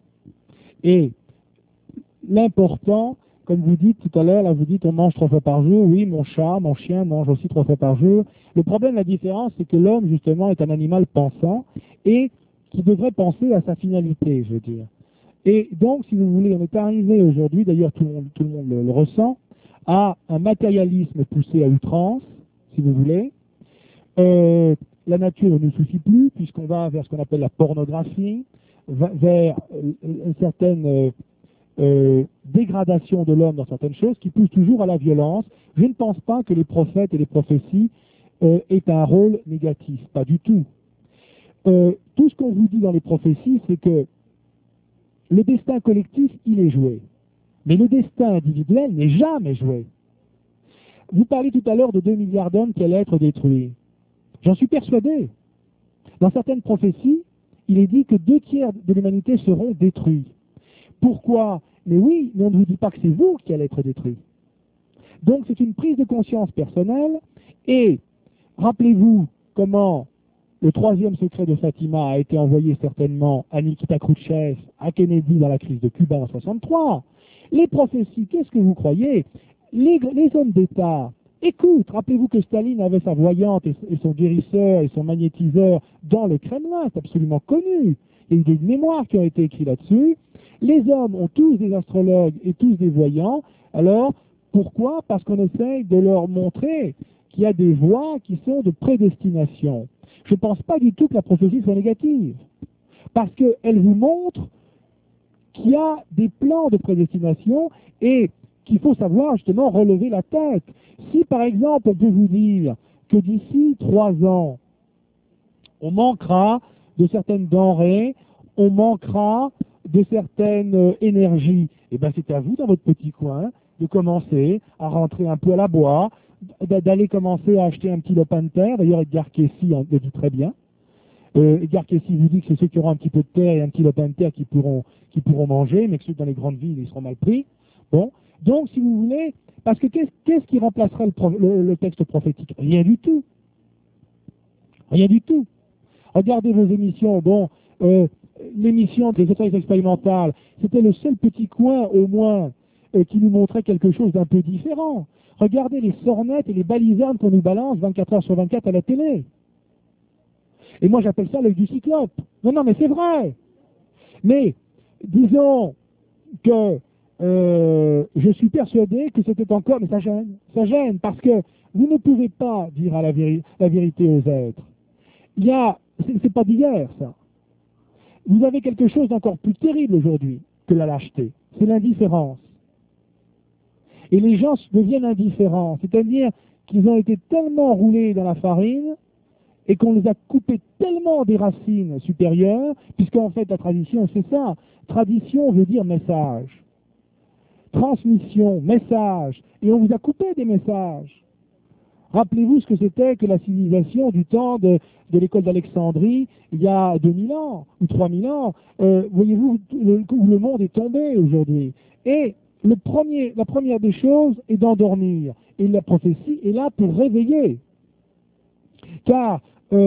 Et l'important, comme vous dites tout à l'heure, là vous dites on mange 3 fois par jour, oui, mon chat, mon chien mange aussi 3 fois par jour. Le problème, la différence, c'est que l'homme, justement, est un animal pensant et qui devrait penser à sa finalité, je veux dire. Et donc, si vous voulez, on est arrivé aujourd'hui, d'ailleurs tout le monde le ressent, à un matérialisme poussé à outrance, si vous voulez. La nature ne nous suffit plus, puisqu'on va vers ce qu'on appelle la pornographie, vers une certaine dégradation de l'homme dans certaines choses, qui pousse toujours à la violence. Je ne pense pas que les prophètes et les prophéties aient un rôle négatif, pas du tout. Tout ce qu'on vous dit dans les prophéties, c'est que le destin collectif, il est joué. Mais le destin individuel n'est jamais joué. Vous parliez tout à l'heure de 2 milliards d'hommes qui allaient être détruits. J'en suis persuadé. Dans certaines prophéties, il est dit que 2 tiers de l'humanité seront détruits. Pourquoi? Mais oui, mais on ne vous dit pas que c'est vous qui allez être détruits. Donc c'est une prise de conscience personnelle, et rappelez-vous comment le 3e secret de Fatima a été envoyé certainement à Nikita Khrouchtchev, à Kennedy dans la crise de Cuba en 1963. Les prophéties, qu'est-ce que vous croyez? Les hommes d'État, écoute, rappelez-vous que Staline avait sa voyante et son guérisseur et son magnétiseur dans le Kremlin, c'est absolument connu. Il y a eu des mémoires qui ont été écrites là-dessus. Les hommes ont tous des astrologues et tous des voyants. Alors, pourquoi? Parce qu'on essaye de leur montrer qu'il y a des voies qui sont de prédestination. Je ne pense pas du tout que la prophétie soit négative, parce qu'elle vous montre qu'il y a des plans de prédestination et qu'il faut savoir justement relever la tête. Si par exemple on peut vous dire que d'ici 3 ans, on manquera de certaines denrées, on manquera de certaines énergies, et bien c'est à vous dans votre petit coin de commencer à rentrer un peu à la bois, d'aller commencer à acheter un petit lopin de terre. D'ailleurs Edgar Cayce le dit très bien. Edgar Cayce vous dit que c'est ceux qui auront un petit peu de terre et un petit lopin de terre qui pourront manger, mais que ceux dans les grandes villes, ils seront mal pris. Bon, donc si vous voulez, parce que qu'est-ce qui remplacerait le texte prophétique? Rien du tout. Rien du tout. Regardez vos émissions. Bon, l'émission des autorités expérimentales, c'était le seul petit coin, au moins, qui nous montrait quelque chose d'un peu différent. Regardez les sornettes et les balisardes qu'on nous balance 24 heures sur 24 à la télé. Et moi, j'appelle ça l'œil du cyclope. Non, mais c'est vrai. Mais, disons que je suis persuadé que c'était encore... Mais ça gêne, parce que vous ne pouvez pas dire la vérité aux êtres. C'est pas d'hier, ça. Vous avez quelque chose d'encore plus terrible aujourd'hui que la lâcheté. C'est l'indifférence. Et les gens deviennent indifférents. C'est-à-dire qu'ils ont été tellement roulés dans la farine et qu'on les a coupés tellement des racines supérieures, puisqu'en fait la tradition c'est ça. Tradition veut dire message. Transmission, message. Et on vous a coupé des messages. Rappelez-vous ce que c'était que la civilisation du temps de l'école d'Alexandrie, il y a 2000 ans ou 3000 ans. Voyez-vous où le monde est tombé aujourd'hui. Et la première des choses est d'endormir. Et la prophétie est là pour réveiller. Car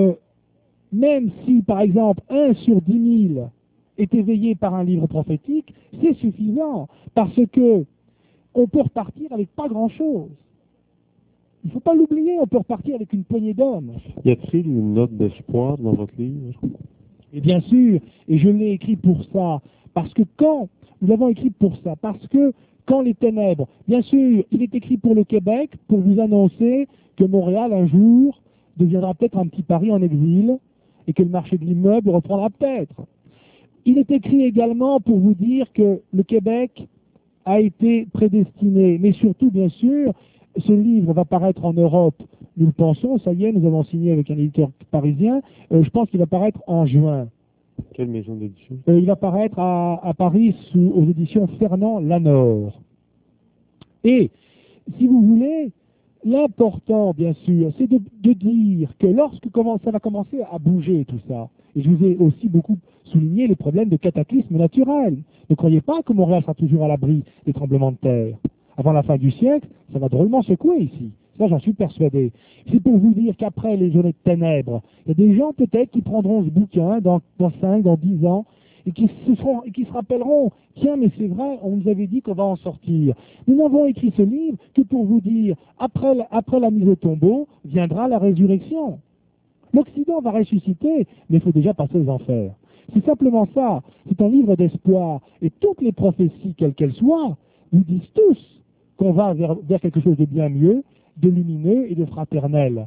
même si, par exemple, 1 sur 10 000 est éveillé par un livre prophétique, c'est suffisant. Parce que on peut repartir avec pas grand-chose. Il ne faut pas l'oublier, on peut repartir avec une poignée d'hommes. Y a-t-il une note d'espoir dans votre livre? Et bien sûr, et je l'ai écrit pour ça, parce que nous l'avons écrit pour ça, parce que quand les ténèbres, bien sûr, il est écrit pour le Québec, pour vous annoncer que Montréal, un jour, deviendra peut-être un petit Paris en exil, et que le marché de l'immeuble reprendra peut-être. Il est écrit également pour vous dire que le Québec a été prédestiné, mais surtout, bien sûr, ce livre va paraître en Europe, nous le pensons, ça y est, nous avons signé avec un éditeur parisien, je pense qu'il va paraître en juin. Quelle maison d'édition? Il va paraître à Paris aux éditions Fernand Lanor. Et, si vous voulez, l'important, bien sûr, c'est de dire que lorsque ça va commencer à bouger tout ça, et je vous ai aussi beaucoup souligné les problèmes de cataclysmes naturels. Ne croyez pas que Montréal sera toujours à l'abri des tremblements de terre. Avant la fin du siècle, ça va drôlement secouer ici. Ça, j'en suis persuadé. C'est pour vous dire qu'après les journées de ténèbres, il y a des gens peut-être qui prendront ce bouquin dans 5, dans 10 ans, et qui se rappelleront, tiens, mais c'est vrai, on nous avait dit qu'on va en sortir. Nous n'avons écrit ce livre que pour vous dire, après la mise au tombeau, viendra la résurrection. L'Occident va ressusciter, mais il faut déjà passer aux enfers. C'est simplement ça. C'est un livre d'espoir. Et toutes les prophéties, quelles qu'elles soient, nous disent tous qu'on va vers quelque chose de bien mieux, de lumineux et de fraternel.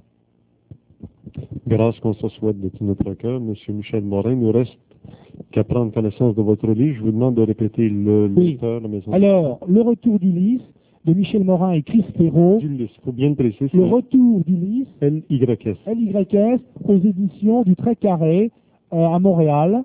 Grâce qu'on se souhaite de tout notre cœur, M. Michel Morin, il nous reste qu'à prendre connaissance de votre livre. Je vous demande de répéter l'auteur, la maison. Alors, Le Retour d'Ulysse, de Michel Morin et Chris Ferraud. Il faut bien le préciser. Le Retour d'Ulysse, LYS. LYS, aux éditions du Trait Carré, à Montréal.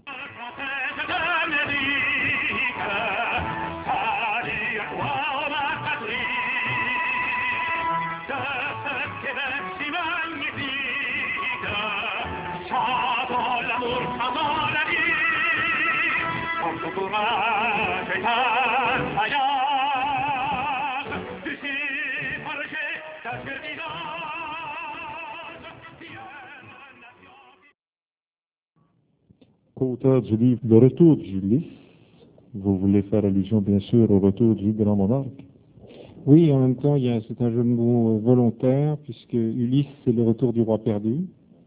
Co-auteur du livre Le Retour d'Ulysse, vous voulez faire allusion bien sûr au retour du grand monarque? Oui, en même temps, c'est un jeu de mots volontaire, puisque Ulysse, c'est le retour du roi perdu,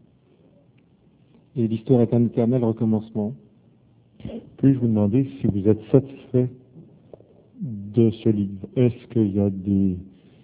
et l'histoire est un éternel recommencement. Puis-je vous demander si vous êtes satisfait de ce livre? Est-ce qu'il y a des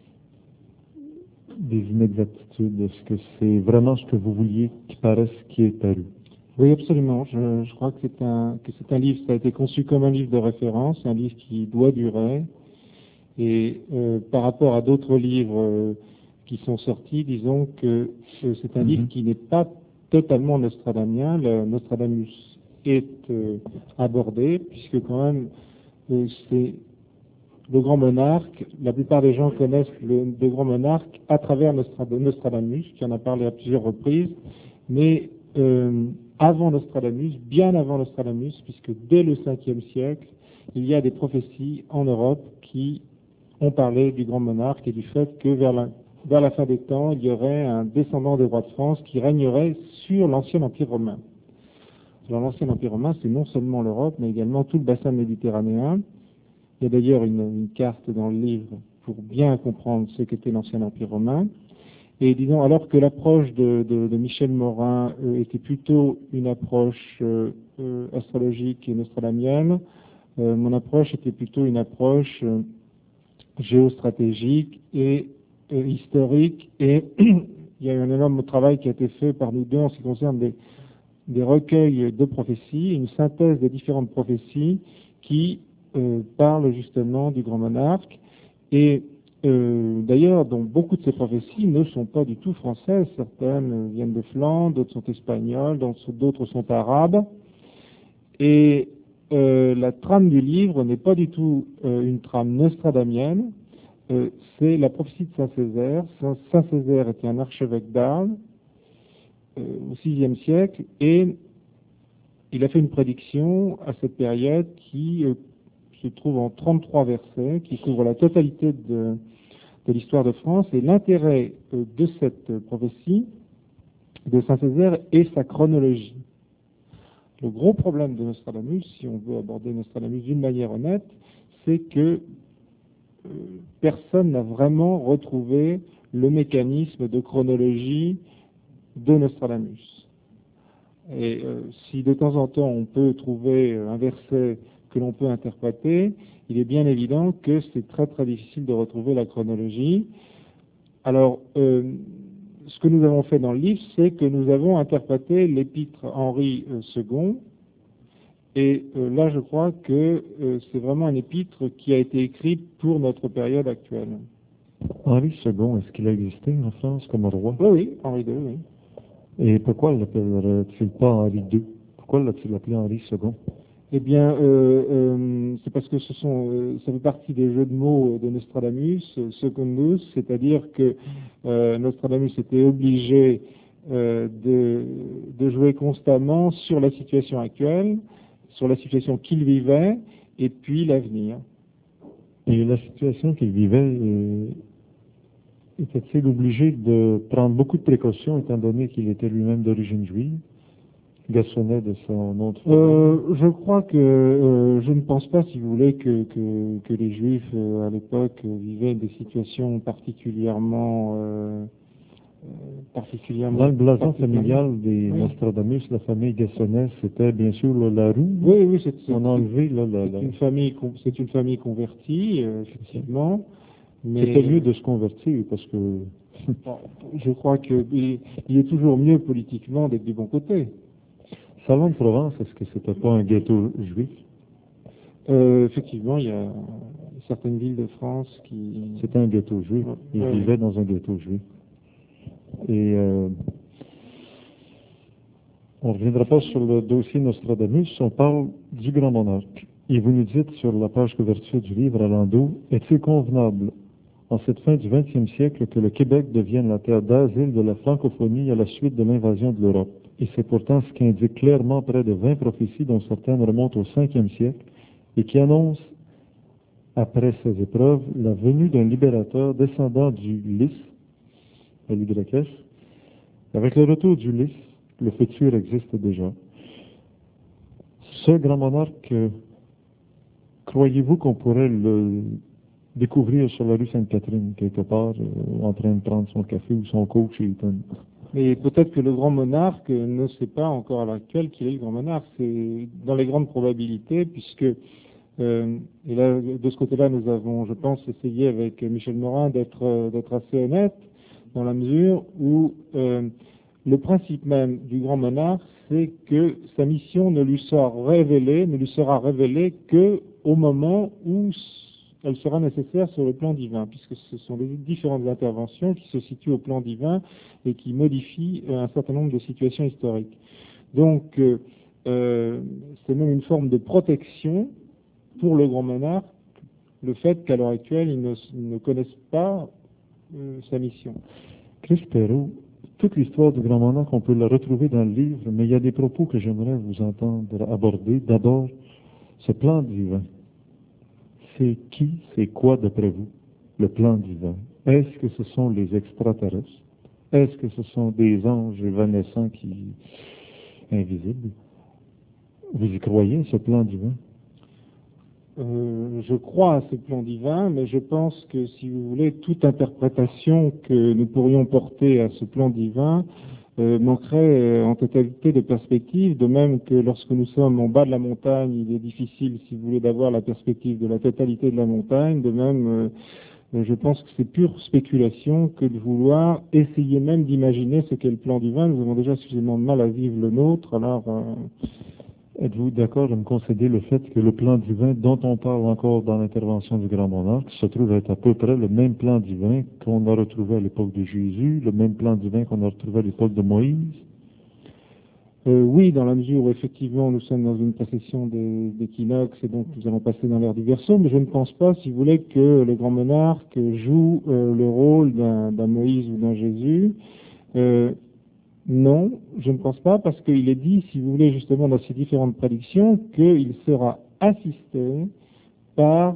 inexactitudes? Est-ce que c'est vraiment ce que vous vouliez qui paraisse qui est paru? Oui, absolument. Je crois que c'est un livre, ça a été conçu comme un livre de référence, un livre qui doit durer. Et par rapport à d'autres livres qui sont sortis, disons que c'est un livre qui n'est pas totalement nostradamien. Le Nostradamus est abordé, puisque quand même c'est le grand monarque. La plupart des gens connaissent le grand monarque à travers Nostradamus, qui en a parlé à plusieurs reprises, mais avant Nostradamus, bien avant Nostradamus, puisque dès le 5e siècle, il y a des prophéties en Europe qui ont parlé du grand monarque et du fait que vers la fin des temps, il y aurait un descendant des rois de France qui régnerait sur l'ancien empire romain. Alors l'ancien empire romain, c'est non seulement l'Europe, mais également tout le bassin méditerranéen. Il y a d'ailleurs une carte dans le livre pour bien comprendre ce qu'était l'ancien empire romain. Et disons, alors que l'approche de Michel Morin était plutôt une approche astrologique et nostradamienne, mon approche était plutôt une approche géostratégique et historique. Et il y a eu un énorme travail qui a été fait par nous deux en ce qui concerne des recueils de prophéties, une synthèse des différentes prophéties qui parlent justement du grand monarque. Et d'ailleurs, dont beaucoup de ces prophéties ne sont pas du tout françaises. Certaines viennent de Flandre, d'autres sont espagnoles, d'autres sont arabes. Et la trame du livre n'est pas du tout une trame nostradamienne, c'est la prophétie de Saint-Césaire. Saint-Césaire était un archevêque d'Arles au VIe siècle, et il a fait une prédiction à cette période qui se trouve en 33 versets, qui couvre la totalité de l'histoire de France. Et l'intérêt de cette prophétie de Saint-Césaire est sa chronologie. Le gros problème de Nostradamus, si on veut aborder Nostradamus d'une manière honnête, c'est que personne n'a vraiment retrouvé le mécanisme de chronologie de Nostradamus. Et si de temps en temps on peut trouver un verset que l'on peut interpréter, il est bien évident que c'est très très difficile de retrouver la chronologie. Alors, ce que nous avons fait dans le livre, c'est que nous avons interprété l'épître Henri II, et là je crois que c'est vraiment un épître qui a été écrit pour notre période actuelle. Henri II, est-ce qu'il a existé en France comme roi? Oui, Henri II, oui. Et pourquoi l'appellerait-il pas Henri II? Pourquoi l'a-t-il appelé Henri II? Eh bien, c'est parce que ça fait partie des jeux de mots de Nostradamus, secundus, c'est-à-dire que Nostradamus était obligé de jouer constamment sur la situation actuelle, sur la situation qu'il vivait, et puis l'avenir. Et la situation qu'il vivait, était-il obligé de prendre beaucoup de précautions étant donné qu'il était lui-même d'origine juive? Garçonnet de son nom de famille. Je crois que je ne pense pas, si vous voulez, que les Juifs à l'époque vivaient des situations particulièrement Dans le blason familial des Nostradamus, la famille Garçonnet, c'était bien sûr Laroux. Oui, on a enlevé c'est une famille convertie, effectivement. Mais c'était mieux de se convertir parce que je crois qu'il est toujours mieux politiquement d'être du bon côté. Salon-de-Provence, est-ce que c'était pas un ghetto juif? Effectivement, il y a certaines villes de France qui... C'était un ghetto juif. Ils vivaient dans un ghetto juif. Et on ne reviendra pas sur le dossier Nostradamus, on parle du grand monarque. Et vous nous dites sur la page couverture du livre à l'endos, est-il convenable en cette fin du XXe siècle que le Québec devienne la terre d'asile de la francophonie à la suite de l'invasion de l'Europe? Et c'est pourtant ce qu'indique clairement près de 20 prophéties, dont certaines remontent au 5e siècle, et qui annoncent, après ces épreuves, la venue d'un libérateur descendant du lys, l'YS. Avec le retour du lys, le futur existe déjà. Ce grand monarque, croyez-vous qu'on pourrait le découvrir sur la rue Sainte-Catherine, quelque part, en train de prendre son café ou son coke chez Eaton? Mais peut-être que le grand monarque ne sait pas encore à l'heure actuelle qu'il est le grand monarque. C'est dans les grandes probabilités, puisque, et là, de ce côté-là, nous avons, je pense, essayé avec Michel Morin d'être assez honnête, dans la mesure où le principe même du grand monarque, c'est que sa mission ne lui sera révélée que au moment où elle sera nécessaire sur le plan divin, puisque ce sont les différentes interventions qui se situent au plan divin et qui modifient un certain nombre de situations historiques. Donc, c'est même une forme de protection pour le grand monarque, le fait qu'à l'heure actuelle, il ne connaisse pas sa mission. Chris Perrault, toute l'histoire du grand monarque, on peut la retrouver dans le livre, mais il y a des propos que j'aimerais vous entendre aborder. D'abord, ce plan divin. C'est qui, c'est quoi d'après vous, le plan divin? Est-ce que ce sont les extraterrestres? Est-ce que ce sont des anges évanescents invisibles? Vous y croyez, ce plan divin? Je crois à ce plan divin, mais je pense que, si vous voulez, toute interprétation que nous pourrions porter à ce plan divin manquerait en totalité de perspective, de même que lorsque nous sommes en bas de la montagne, il est difficile, si vous voulez, d'avoir la perspective de la totalité de la montagne. De même, je pense que c'est pure spéculation que de vouloir essayer même d'imaginer ce qu'est le plan divin. Nous avons déjà suffisamment de mal à vivre le nôtre, alors... êtes-vous d'accord de me concéder le fait que le plan divin dont on parle encore dans l'intervention du grand monarque se trouve être à peu près le même plan divin qu'on a retrouvé à l'époque de Jésus, le même plan divin qu'on a retrouvé à l'époque de Moïse? Oui, dans la mesure où effectivement nous sommes dans une procession d'équinoxe et donc nous allons passer dans l'ère du Verseau, mais je ne pense pas, si vous voulez, que le grand monarque joue le rôle d'un Moïse ou d'un Jésus. Non, je ne pense pas, parce qu'il est dit, si vous voulez, justement dans ces différentes prédictions, qu'il sera assisté par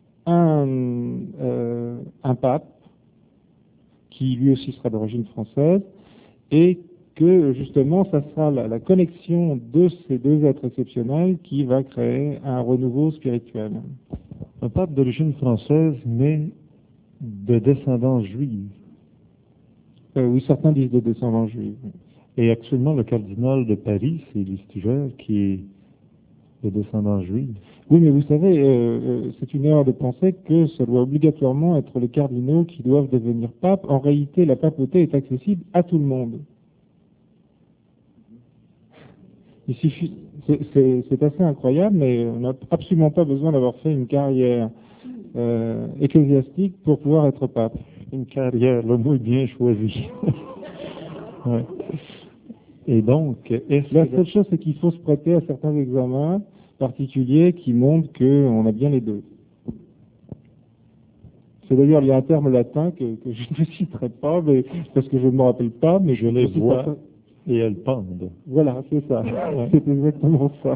un pape, qui lui aussi sera d'origine française, et que justement, ça sera la connexion de ces deux êtres exceptionnels qui va créer un renouveau spirituel. Un pape d'origine française, mais de descendance juive. Oui, certains disent de descendants juifs. Et actuellement, le cardinal de Paris, c'est Lustiger, qui est de descendance juive. Oui, mais vous savez, c'est une erreur de penser que ça doit obligatoirement être les cardinaux qui doivent devenir papes. En réalité, la papauté est accessible à tout le monde. Il suffit, c'est assez incroyable, mais on n'a absolument pas besoin d'avoir fait une carrière ecclésiastique pour pouvoir être pape. Une carrière, le mot est bien choisi. Ouais. Et donc, la seule chose, c'est qu'il faut se prêter à certains examens particuliers qui montrent qu'on a bien les deux. C'est d'ailleurs, il y a un terme latin que je ne citerai pas, mais, parce que je ne me rappelle pas, mais je les vois et elles pendent. Voilà, c'est ça. Ouais. C'est exactement ça.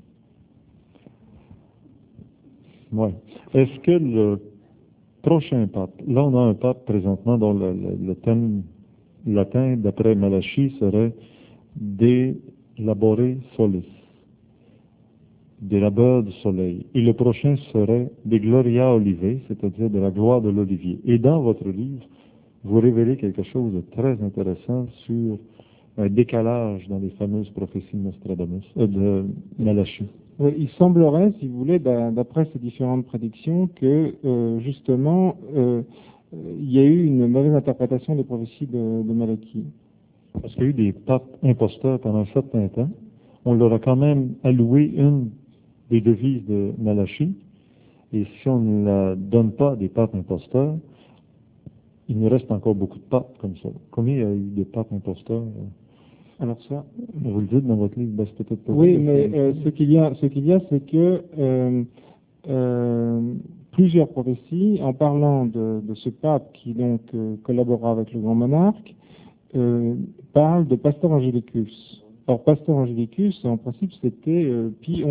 Ouais. Est-ce que le prochain pape, là on a un pape présentement dont le thème latin, d'après Malachie, serait Delabore Solis, des labeurs du soleil. Et le prochain serait des Gloria Olivae, c'est-à-dire de la gloire de l'olivier. Et dans votre livre, vous révélez quelque chose de très intéressant sur un décalage dans les fameuses prophéties de Nostradamus, de Malachie. Il semblerait, si vous voulez, d'après ces différentes prédictions, que justement, il y a eu une mauvaise interprétation des prophéties de Malachie. Parce qu'il y a eu des papes imposteurs pendant un certain temps. On leur a quand même alloué une des devises de Malachie. Et si on ne la donne pas à des papes imposteurs, il nous reste encore beaucoup de papes comme ça. Combien il y a eu de papes imposteurs? Alors ça, vous le dites dans votre livre, ben, c'est peut-être pas. Oui, mais ce qu'il y a, c'est que plusieurs prophéties, en parlant de ce pape qui donc collabora avec le grand monarque, parlent de Pastor Angelicus. Or, Pastor Angelicus, en principe, c'était Pie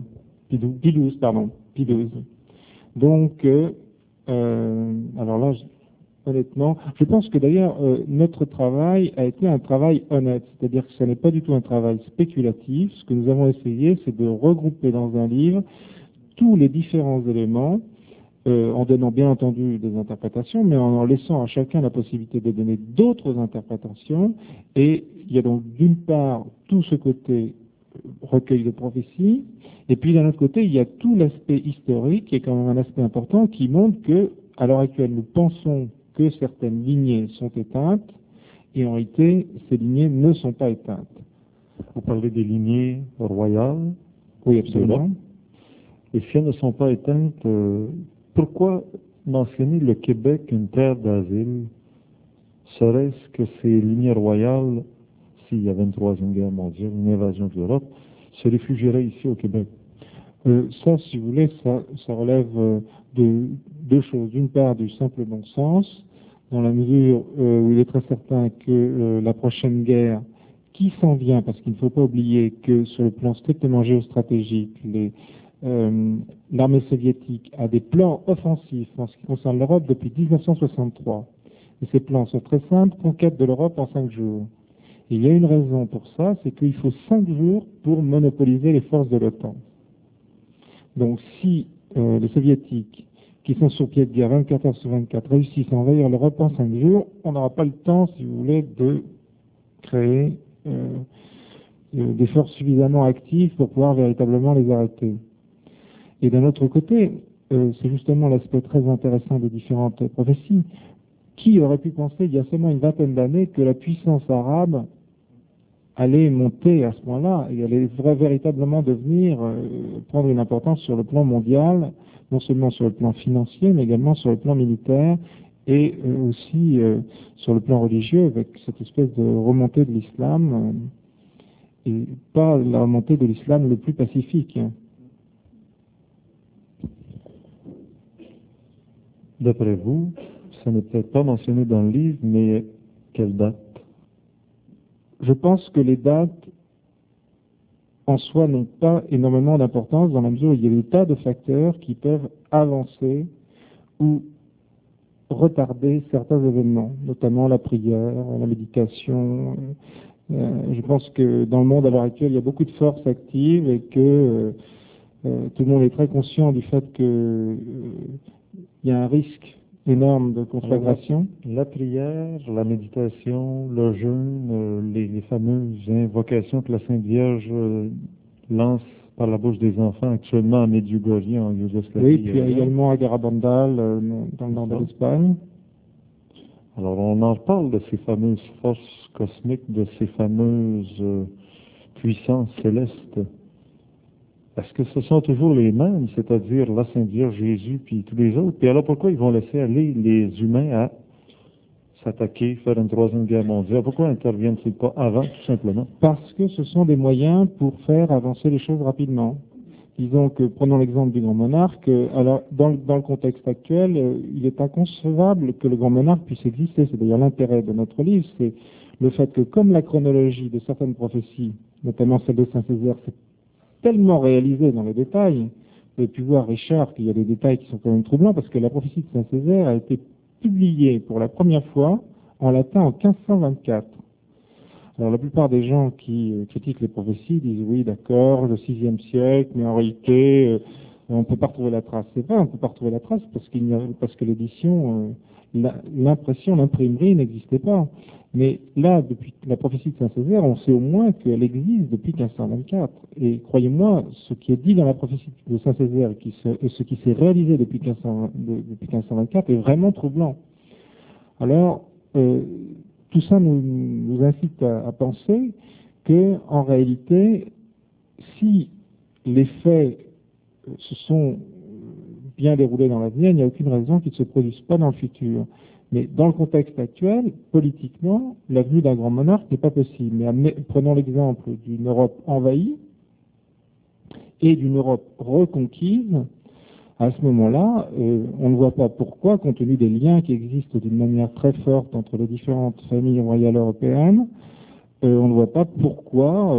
XII. Donc, alors là, honnêtement, je pense que d'ailleurs notre travail a été un travail honnête, c'est-à-dire que ce n'est pas du tout un travail spéculatif. Ce que nous avons essayé, c'est de regrouper dans un livre tous les différents éléments, en donnant bien entendu des interprétations, mais en laissant à chacun la possibilité de donner d'autres interprétations. Et il y a donc d'une part tout ce côté recueil de prophéties, et puis d'un autre côté, il y a tout l'aspect historique, qui est quand même un aspect important, qui montre que, à l'heure actuelle, nous pensons que certaines lignées sont éteintes, et en réalité, ces lignées ne sont pas éteintes. Vous parlez des lignées royales? Oui, absolument. Et si elles ne sont pas éteintes, pourquoi mentionner le Québec une terre d'asile? Serait-ce que ces lignées royales, s'il y avait une troisième guerre mondiale, une invasion de l'Europe, se réfugieraient ici au Québec? Ça, si vous voulez, ça relève de deux choses. D'une part, du simple bon sens, dans la mesure où il est très certain que la prochaine guerre qui s'en vient, parce qu'il ne faut pas oublier que sur le plan strictement géostratégique, l'armée soviétique a des plans offensifs en ce qui concerne l'Europe depuis 1963. Et ces plans sont très simples, conquête de l'Europe en 5 jours. Et il y a une raison pour ça, c'est qu'il faut 5 jours pour monopoliser les forces de l'OTAN. Donc si les soviétiques, qui sont sur pied de guerre 24 heures sur 24, réussissent à envahir l'Europe en 5 jours, on n'aura pas le temps, si vous voulez, de créer des forces suffisamment actives pour pouvoir véritablement les arrêter. Et d'un autre côté, c'est justement l'aspect très intéressant des différentes prophéties. Qui aurait pu penser, il y a seulement une vingtaine d'années, que la puissance arabe allait monter à ce moment-là et allait véritablement devenir, prendre une importance sur le plan mondial, non seulement sur le plan financier, mais également sur le plan militaire et aussi sur le plan religieux, avec cette espèce de remontée de l'islam, et pas la remontée de l'islam le plus pacifique. D'après vous, ça n'est peut-être pas mentionné dans le livre, mais quelle date? Je pense que les dates en soi n'ont pas énormément d'importance dans la mesure où il y a des tas de facteurs qui peuvent avancer ou retarder certains événements, notamment la prière, la méditation. Je pense que dans le monde à l'heure actuelle, il y a beaucoup de forces actives et que tout le monde est très conscient du fait qu'il y a un risque énorme de conflagration. La prière, la méditation, le jeûne, les fameuses invocations que la Sainte Vierge lance par la bouche des enfants actuellement à Medjugorje, en Yougoslavie. Oui, puis également à Garabandal, dans le nord de l'Espagne. Alors on en parle de ces fameuses forces cosmiques, de ces fameuses puissances célestes. Est-ce que ce sont toujours les mêmes, c'est-à-dire la Sainte Vierge, Jésus, puis tous les autres? Puis alors pourquoi ils vont laisser aller les humains à s'attaquer, faire une troisième guerre mondiale? Pourquoi interviennent-ils pas avant, tout simplement? Parce que ce sont des moyens pour faire avancer les choses rapidement. Disons que, prenons l'exemple du grand monarque, alors dans le contexte actuel, il est inconcevable que le grand monarque puisse exister. C'est d'ailleurs l'intérêt de notre livre, c'est le fait que comme la chronologie de certaines prophéties, notamment celle de Saint-Césaire, s'est tellement réalisée dans les détails, vous avez pu voir, Richard, qu'il y a des détails qui sont quand même troublants, parce que la prophétie de Saint-Césaire a été publiée pour la première fois en latin en 1524. Alors la plupart des gens qui critiquent les prophéties disent oui, d'accord, le VIe siècle, mais en réalité, on ne peut pas retrouver la trace. C'est vrai, on ne peut pas retrouver la trace parce que l'édition, l'impression, l'imprimerie n'existait pas. Mais là, depuis la prophétie de Saint-Césaire, on sait au moins qu'elle existe depuis 1524. Et croyez-moi, ce qui est dit dans la prophétie de Saint-Césaire et ce qui s'est réalisé depuis 1524 est vraiment troublant. Alors, tout ça nous incite à penser que, en réalité, si les faits se sont bien déroulés dans l'avenir, il n'y a aucune raison qu'ils ne se produisent pas dans le futur. Mais dans le contexte actuel, politiquement, la venue d'un grand monarque n'est pas possible. Mais prenons l'exemple d'une Europe envahie et d'une Europe reconquise. À ce moment-là, on ne voit pas pourquoi, compte tenu des liens qui existent d'une manière très forte entre les différentes familles royales européennes, on ne voit pas pourquoi,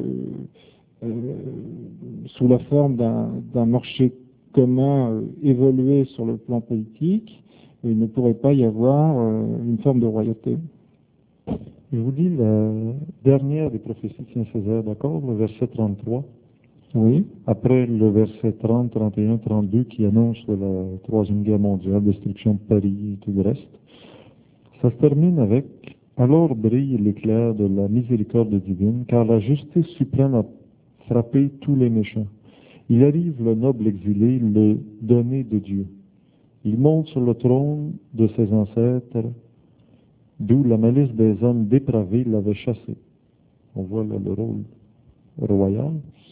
sous la forme d'un marché commun évolué sur le plan politique, il ne pourrait pas y avoir une forme de royauté. Je vous lis la dernière des prophéties de Saint-Césaire, d'accord, le verset 33. Oui. Après le verset 30, 31, 32 qui annonce la Troisième Guerre mondiale, destruction de Paris et tout le reste, ça se termine avec « Alors brille l'éclair de la miséricorde divine, car la justice suprême a frappé tous les méchants. Il arrive le noble exilé, le donné de Dieu. Il monte sur le trône de ses ancêtres, d'où la malice des hommes dépravés l'avait chassé. » On voit là le rôle royal.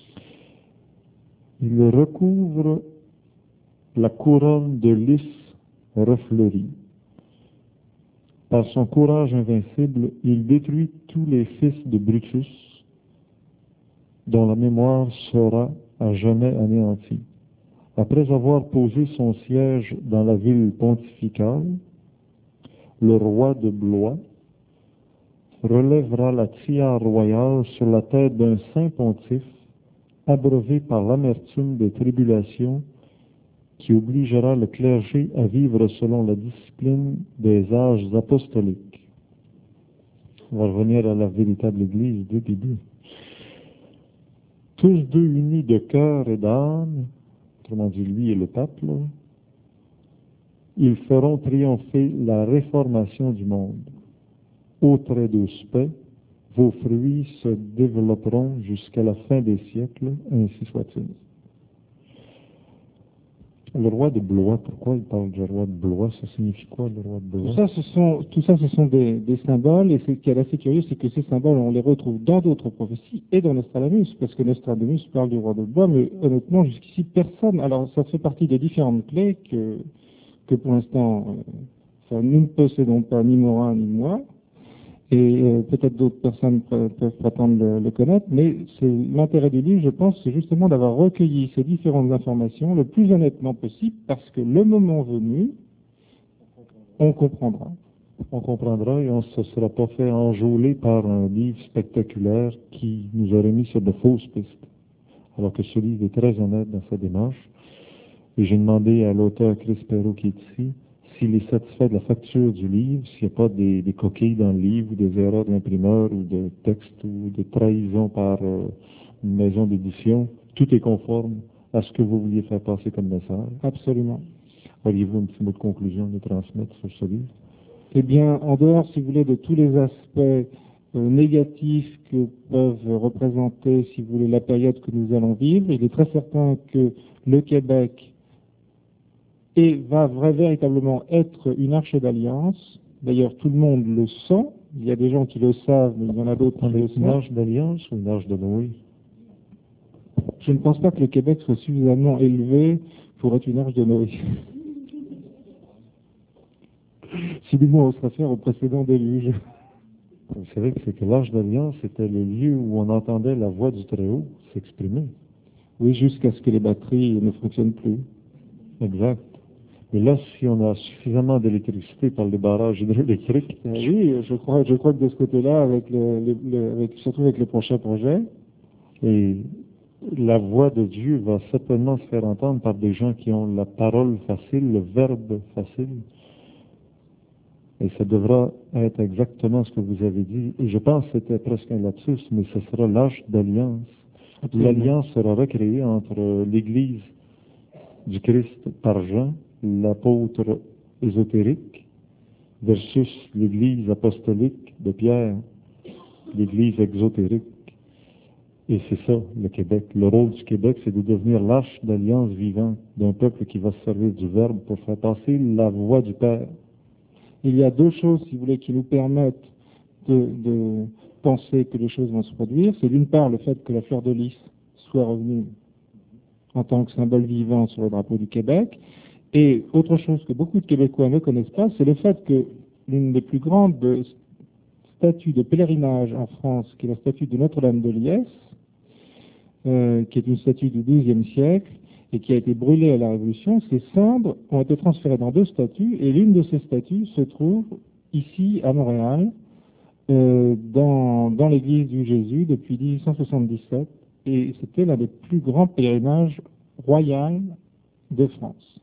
Il recouvre la couronne de lys refleurie. Par son courage invincible, il détruit tous les fils de Brutus, dont la mémoire sera à jamais anéantie. Après avoir posé son siège dans la ville pontificale, le roi de Blois relèvera la tiare royale sur la tête d'un saint pontife, abreuvé par l'amertume des tribulations qui obligera le clergé à vivre selon la discipline des âges apostoliques. On va revenir à la véritable Église du début. Tous deux unis de cœur et d'âme, autrement dit lui et le pape, là, ils feront triompher la réformation du monde. Ô très douce paix, vos fruits se développeront jusqu'à la fin des siècles, ainsi soit-il. Le roi de Blois, pourquoi il parle du roi de Blois? Ça signifie quoi, le roi de Blois? Tout ça, ce sont des symboles, et ce qui est assez curieux, c'est que ces symboles, on les retrouve dans d'autres prophéties et dans Nostradamus, parce que Nostradamus parle du roi de Blois, mais honnêtement, jusqu'ici, personne. Alors, ça fait partie des différentes clés que pour l'instant, enfin, nous ne possédons pas, ni Morin, ni moi, et peut-être d'autres personnes peuvent prétendre le connaître, mais c'est l'intérêt du livre, je pense, c'est justement d'avoir recueilli ces différentes informations le plus honnêtement possible, parce que le moment venu, on comprendra. On comprendra et on ne se sera pas fait enjôler par un livre spectaculaire qui nous aurait mis sur de fausses pistes. Alors que ce livre est très honnête dans sa démarche. Et j'ai demandé à l'auteur Chris Perrault qui est ici s'il est satisfait de la facture du livre, s'il n'y a pas des coquilles dans le livre, ou des erreurs de l'imprimeur, ou de texte, ou de trahison par une maison d'édition. Tout est conforme à ce que vous vouliez faire passer comme message. Absolument. Auriez-vous un petit mot de conclusion à nous transmettre sur ce livre? Eh bien, en dehors, si vous voulez, de tous les aspects négatifs que peuvent représenter, si vous voulez, la période que nous allons vivre, il est très certain que le Québec va véritablement être une arche d'alliance. D'ailleurs, tout le monde le sent. Il y a des gens qui le savent, mais il y en a d'autres qui le savent. Une arche d'alliance ou une arche de Noé? Je ne pense pas que le Québec soit suffisamment élevé pour être une arche de Noé. Sinon, on se réfère au précédent déluge. Vous savez que c'est que l'Arche d'Alliance était le lieu où on entendait la voix du Très-Haut s'exprimer. Oui, jusqu'à ce que les batteries ne fonctionnent plus. Exact. Mais là, si on a suffisamment d'électricité par les barrages hydroélectriques... Oui, je crois que de ce côté-là, surtout avec les prochains projets... Et la voix de Dieu va certainement se faire entendre par des gens qui ont la parole facile, le verbe facile. Et ça devra être exactement ce que vous avez dit. Et je pense que c'était presque un lapsus, mais ce sera l'Arche d'Alliance. L'alliance sera recréée entre l'Église du Christ par Jean, l'apôtre ésotérique, versus l'Église apostolique de Pierre, l'Église exotérique. Et c'est ça, le Québec. Le rôle du Québec, c'est de devenir l'arche d'alliance vivante d'un peuple qui va se servir du Verbe pour faire passer la voix du Père. Il y a deux choses, si vous voulez, qui nous permettent de penser que les choses vont se produire. C'est d'une part le fait que la fleur de lys soit revenue en tant que symbole vivant sur le drapeau du Québec. Et autre chose que beaucoup de Québécois ne connaissent pas, c'est le fait que l'une des plus grandes statues de pèlerinage en France, qui est la statue de Notre-Dame de Liesse, qui est une statue du XIIe siècle, et qui a été brûlée à la Révolution, ces cendres ont été transférées dans deux statues, et l'une de ces statues se trouve ici à Montréal, dans l'église du Jésus depuis 1877, et c'était l'un des plus grands pèlerinages royaux de France.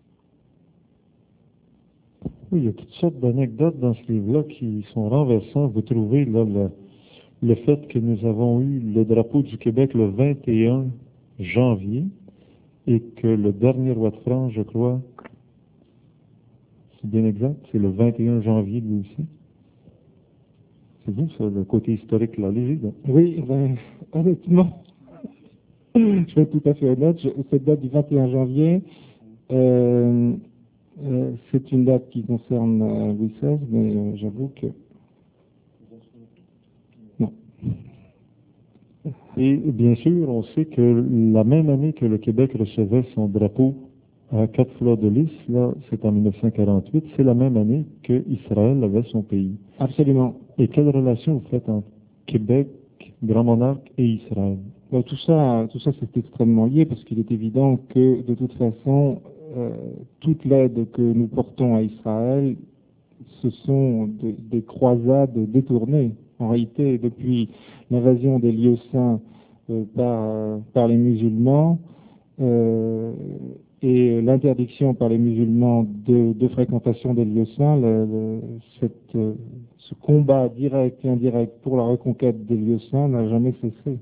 Oui, il y a toutes sortes d'anecdotes dans ce livre-là qui sont renversantes. Vous trouvez là le fait que nous avons eu le drapeau du Québec le 21 janvier, et que le dernier roi de France, je crois, c'est bien exact, c'est le 21 janvier lui aussi. C'est vous, ça, le côté historique, là, léger, là. Oui, honnêtement, je vais être tout à fait honnête, cette date du 21 janvier, c'est une date qui concerne Louis XVI, mais j'avoue que... Non. Et bien sûr, on sait que la même année que le Québec recevait son drapeau à 4 fleurs de lys, là, c'est en 1948, c'est la même année que Israël avait son pays. Absolument. Et quelle relation vous faites entre Québec, Grand Monarque et Israël? Bon, tout ça c'est extrêmement lié, parce qu'il est évident que, de toute façon, toute l'aide que nous portons à Israël, ce sont des croisades détournées. En réalité, depuis l'invasion des lieux saints par les musulmans et l'interdiction par les musulmans de fréquentation des lieux saints, ce combat direct et indirect pour la reconquête des lieux saints n'a jamais cessé.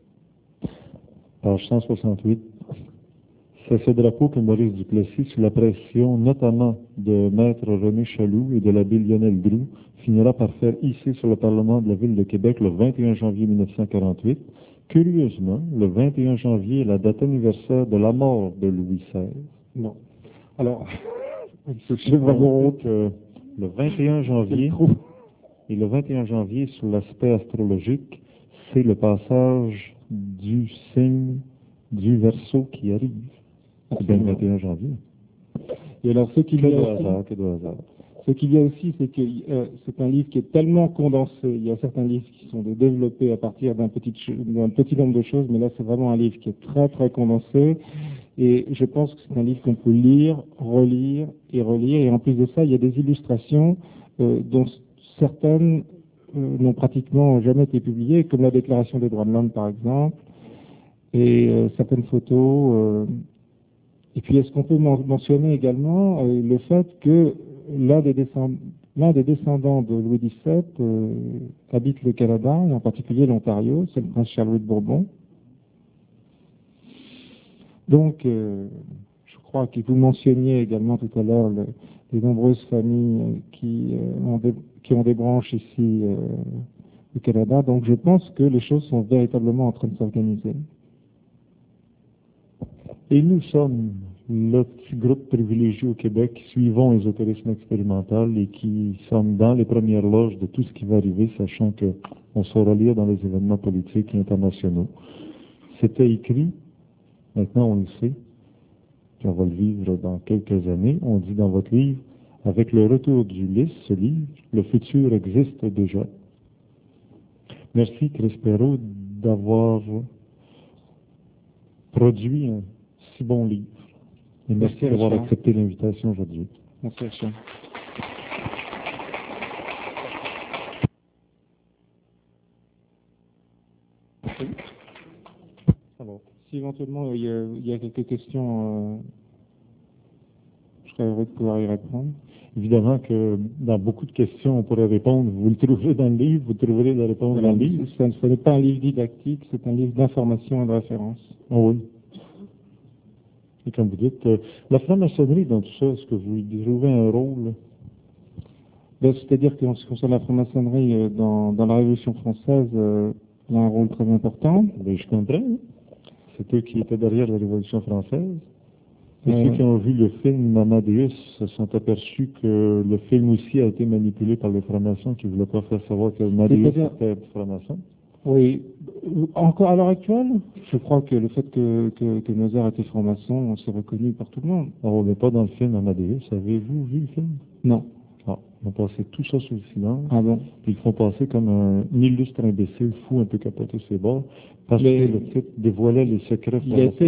Page 168. C'est ce drapeau que Maurice Duplessis, sous la pression notamment de Maître René Chaloux et de l'abbé Lionel Groux, finira par faire hisser sur le Parlement de la Ville de Québec le 21 janvier 1948. Curieusement, le 21 janvier est la date anniversaire de la mort de Louis XVI. Bon. Alors, J'ai vraiment honte. Le 21 janvier, et le 21 janvier, sur l'aspect astrologique, c'est le passage du signe du Verseau qui arrive. C'est bien le 21 janvier. Et alors, ce qu'il y a aussi, Que de hasard. ce qu'il y a aussi, c'est que c'est un livre qui est tellement condensé. Il y a certains livres qui sont développés à partir d'un petit nombre de choses, mais là, c'est vraiment un livre qui est très, très condensé. Et je pense que c'est un livre qu'on peut lire, relire et relire. Et en plus de ça, il y a des illustrations dont certaines n'ont pratiquement jamais été publiées, comme la Déclaration des droits de l'homme, par exemple, et certaines photos. Et puis, est-ce qu'on peut mentionner également le fait que l'un des descendants de Louis XVII habite le Canada, et en particulier l'Ontario, c'est le prince Charles-Louis de Bourbon. Donc, je crois que vous mentionniez également tout à l'heure les nombreuses familles qui ont des branches ici au Canada. Donc, je pense que les choses sont véritablement en train de s'organiser. Et nous sommes le petit groupe privilégié au Québec qui suivons l'ésotérisme expérimental et qui sommes dans les premières loges de tout ce qui va arriver, sachant qu'on saura lire dans les événements politiques et internationaux. C'était écrit, maintenant on le sait, puis on va le vivre dans quelques années. On dit dans votre livre, avec le retour d'Ulysse, ce livre, le futur existe déjà. Merci Chris Perrault d'avoir produit un si bon livre. Et merci d'avoir accepté l'invitation aujourd'hui. Merci, Richard. Alors, si éventuellement il y a quelques questions, je serais heureux de pouvoir y répondre. Évidemment que dans beaucoup de questions, on pourrait répondre. Vous le trouverez dans le livre, vous trouverez la réponse dans le livre. Ce n'est pas un livre didactique, c'est un livre d'information et de référence. Oh oui. Et comme vous dites, la franc-maçonnerie dans tout ça, est-ce que vous y trouvez un rôle? C'est-à-dire qu'en ce qui concerne la franc-maçonnerie dans la Révolution française, il y a un rôle très important. Ben, je comprends. Hein? C'est eux qui étaient derrière la Révolution française. Et ceux qui ont vu le film Amadeus se sont aperçus que le film aussi a été manipulé par les francs-maçons qui ne voulaient pas faire savoir que Amadeus était franc-maçon. Oui. Encore à l'heure actuelle, je crois que le fait que Mozart était franc-maçon, c'est reconnu par tout le monde. Alors, on n'est pas dans le film Amadeus. Avez-vous vu le film? Non. Ah, ils ont passé tout ça sous le silence. Ah bon? Puis ils font passer comme un illustre imbécile, fou, un peu capoté ses bords, parce que le titre dévoilait les secrets.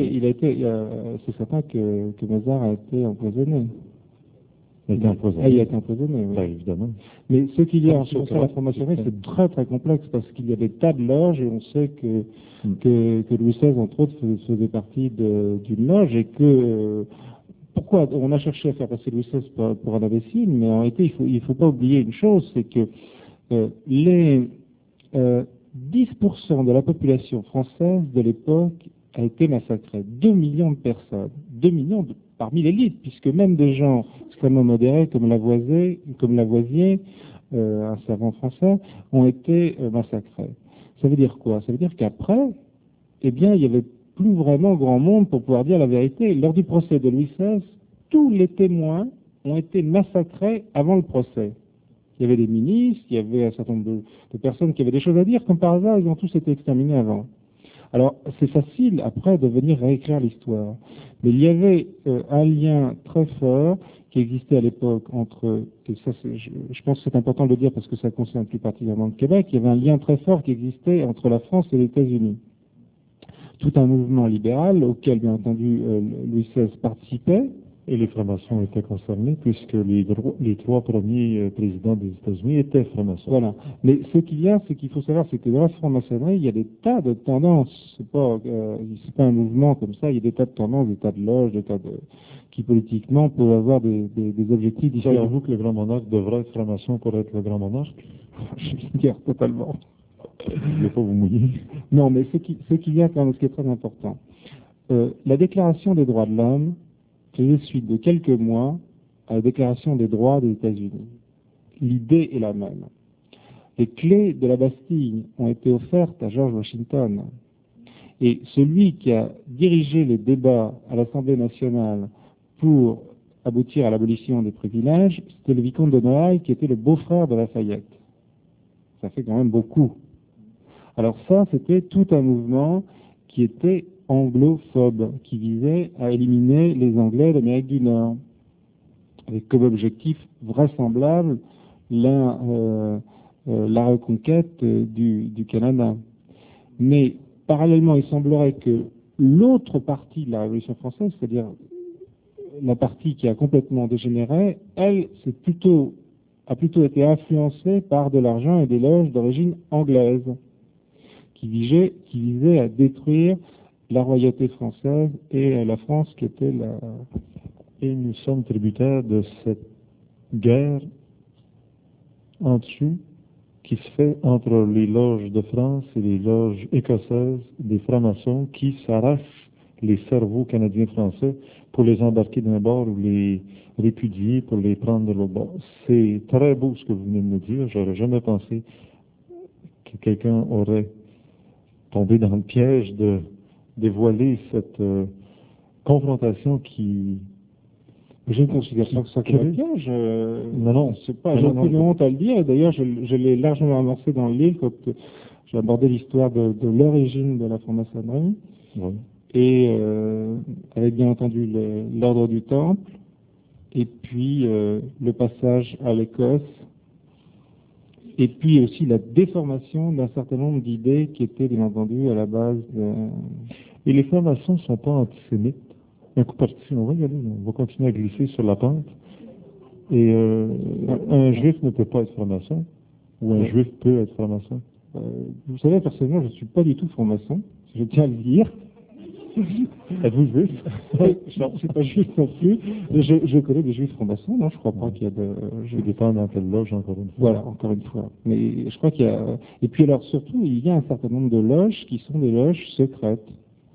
C'est certain que Mozart a été empoisonné. Il a été empoisonné, oui. Ben, évidemment. Mais ce qu'il y a en ce qui concerne la franc-maçonnerie, c'est très très complexe parce qu'il y a des tas de loges et on sait que Louis XVI, entre autres, faisait partie d'une loge et que pourquoi on a cherché à faire passer Louis XVI pour un imbécile, mais en réalité, il faut pas oublier une chose, c'est que les 10% de la population française de l'époque a été massacrée. 2 millions de personnes. 2 millions parmi l'élite, puisque même des gens extrêmement modérés comme Lavoisier, un savant français, ont été massacrés. Ça veut dire quoi? Ça veut dire qu'après, eh bien, il y avait plus vraiment grand monde pour pouvoir dire la vérité. Lors du procès de Louis XVI, tous les témoins ont été massacrés avant le procès. Il y avait des ministres, il y avait un certain nombre de personnes qui avaient des choses à dire, comme par hasard, ils ont tous été exterminés avant. Alors, c'est facile, après, de venir réécrire l'histoire. Mais il y avait un lien très fort qui existait à l'époque entre, et ça, je pense que c'est important de le dire parce que ça concerne plus particulièrement le Québec, il y avait un lien très fort qui existait entre la France et les États-Unis. Tout un mouvement libéral auquel, bien entendu, Louis XVI participait. Et les francs-maçons étaient concernés, puisque les 3 premiers présidents des États-Unis étaient francs-maçons. Voilà. Mais ce qu'il y a, c'est qu'il faut savoir, c'est que dans la franc-maçonnerie, il y a des tas de tendances. C'est pas un mouvement comme ça. Il y a des tas de tendances, des tas de loges, qui politiquement peuvent avoir des objectifs différents. Savez-vous que le grand monarque devrait être franc-maçon pour être le grand monarque? Je l'ignore totalement. Je ne voulais pas vous mouiller. Non, mais ce qu'il y a quand même, ce qui est très important. La Déclaration des droits de l'homme faisait suite de quelques mois à la Déclaration des droits des États-Unis. L'idée est la même. Les clés de la Bastille ont été offertes à George Washington. Et celui qui a dirigé les débats à l'Assemblée nationale pour aboutir à l'abolition des privilèges, c'était le vicomte de Noailles qui était le beau-frère de Lafayette. Ça fait quand même beaucoup. Alors ça, c'était tout un mouvement qui était anglophobe, qui visait à éliminer les Anglais d'Amérique du Nord, avec comme objectif vraisemblable la reconquête du Canada. Mais parallèlement, il semblerait que l'autre partie de la Révolution française, c'est-à-dire la partie qui a complètement dégénéré, elle, a plutôt été influencée par de l'argent et des loges d'origine anglaise, qui visaient à détruire la royauté française et la France qui était la... Et nous sommes tributaires de cette guerre en dessous qui se fait entre les loges de France et les loges écossaises des francs-maçons qui s'arrachent les cerveaux canadiens-français pour les embarquer d'un bord ou les répudier pour les prendre de l'autre bord. C'est très beau ce que vous venez de me dire. J'aurais jamais pensé que quelqu'un aurait tombé dans le piège de dévoiler cette confrontation qui... Je ne considère pas que ça soit un piège. Non. C'est pas, j'ai aucune honte à le dire. D'ailleurs, je l'ai largement amorcé dans le livre quand j'ai abordé l'histoire de l'origine de la franc-maçonnerie. Oui. Et avec bien entendu l'ordre du Temple, et puis le passage à l'Écosse, et puis aussi la déformation d'un certain nombre d'idées qui étaient bien entendu à la base de... Et les francs-maçons ne sont pas antisémites. Un coup parti, on va y aller, on va continuer à glisser sur la pente. Et un juif ne peut pas être franc-maçon, ou un juif peut être franc-maçon. Vous savez, personnellement, je ne suis pas du tout franc-maçon, je tiens à le dire. Êtes-vous juif? Non, je ne suis pas juif non plus. Je connais des juifs francs-maçons, non, je ne crois pas qu'il y a de... Je dépends dans quelle loge, encore une fois. Voilà, encore une fois. Mais je crois qu'il y a... Et puis alors, surtout, il y a un certain nombre de loges qui sont des loges secrètes.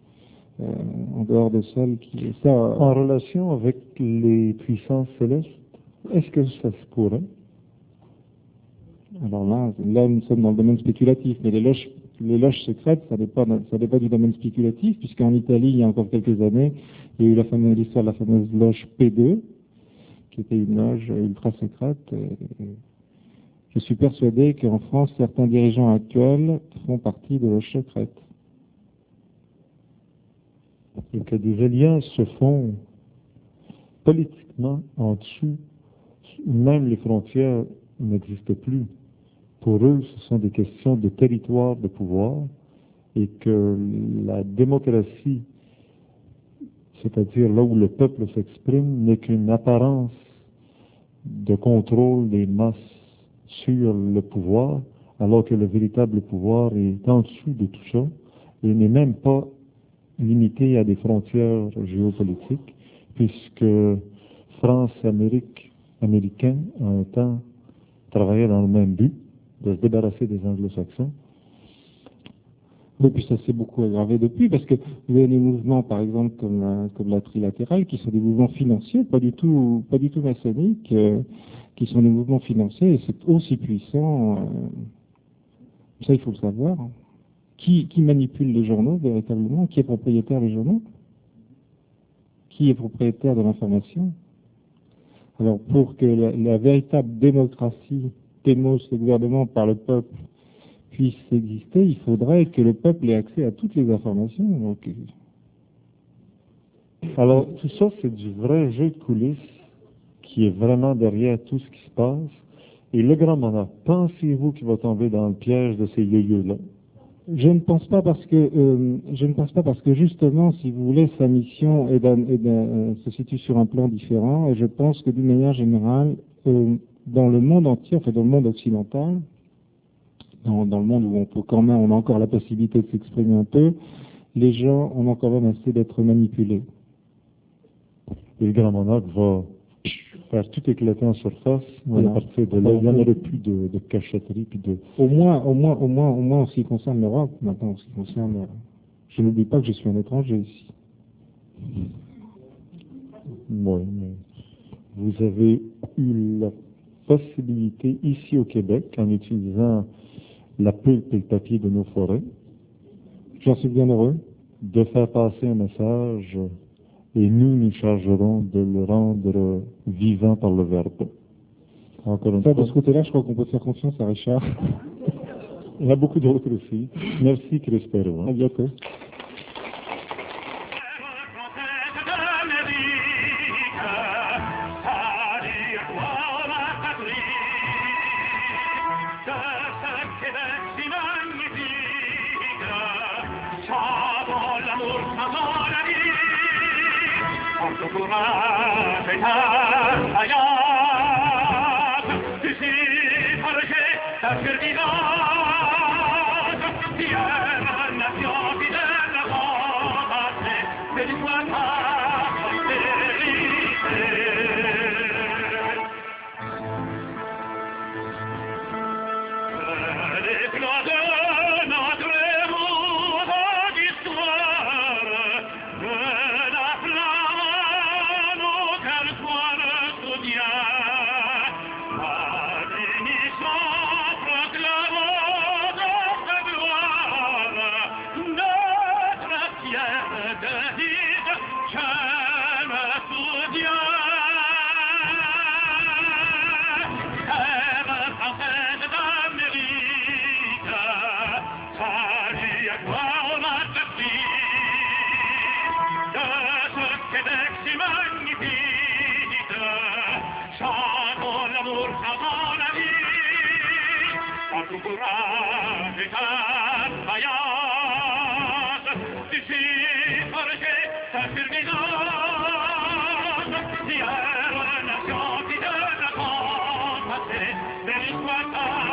En dehors de celles qui... Ça, en relation avec les puissances célestes, est-ce que ça se pourrait? Alors là, nous sommes dans le domaine spéculatif, mais les loges secrètes, ça n'est pas du domaine spéculatif, puisqu'en Italie, il y a encore quelques années, il y a eu l'histoire de la fameuse loge P2, qui était une loge ultra secrète. Et je suis persuadé qu'en France, certains dirigeants actuels font partie de loges secrètes. Et que des alliances se font politiquement en dessous, même les frontières n'existent plus. Pour eux, ce sont des questions de territoire, de pouvoir, et que la démocratie, c'est-à-dire là où le peuple s'exprime, n'est qu'une apparence de contrôle des masses sur le pouvoir, alors que le véritable pouvoir est en dessous de tout ça, et n'est même pas limité à des frontières géopolitiques, puisque France et Américains, en un temps, travaillaient dans le même but, de se débarrasser des anglo-saxons. Et puis ça s'est beaucoup aggravé depuis, parce que vous avez des mouvements, par exemple, comme la trilatérale, qui sont des mouvements financiers, pas du tout maçonniques, qui sont des mouvements financiers, et c'est aussi puissant, ça il faut le savoir. Qui manipule les journaux véritablement? Qui est propriétaire des journaux? Qui est propriétaire de l'information? Alors pour que la véritable démocratie, démos, le gouvernement par le peuple, puisse exister, il faudrait que le peuple ait accès à toutes les informations. Donc... Alors tout ça, c'est du vrai jeu de coulisses qui est vraiment derrière tout ce qui se passe. Et le grand monarque, pensez-vous qu'il va tomber dans le piège de ces yo-yo-là? Je ne pense pas parce que justement, si vous voulez, sa mission se situe sur un plan différent, et je pense que d'une manière générale, dans le monde entier, enfin dans le monde occidental, dans le monde où on a encore la possibilité de s'exprimer un peu, les gens ont encore même assez d'être manipulés. Et le grand monarque va faire tout éclater en surface, voilà. Et à partir de là, il n'y en aurait plus de cachotterie. Puis de... Au moins en ce qui concerne l'Europe, maintenant en ce qui concerne... Je n'oublie pas que je suis un étranger ici. Oui, mais vous avez eu la possibilité ici au Québec, en utilisant la pulpe et le papier de nos forêts, j'en suis bien heureux, de faire passer un message et nous nous chargerons de le rendre vivant par le Verbe. Encore une Ça, de fois, ce côté-là, je crois qu'on peut faire confiance à Richard. il y a beaucoup d'autres aussi. Merci Crispero. À bientôt. Nation qui donne la compte, c'est l'histoire.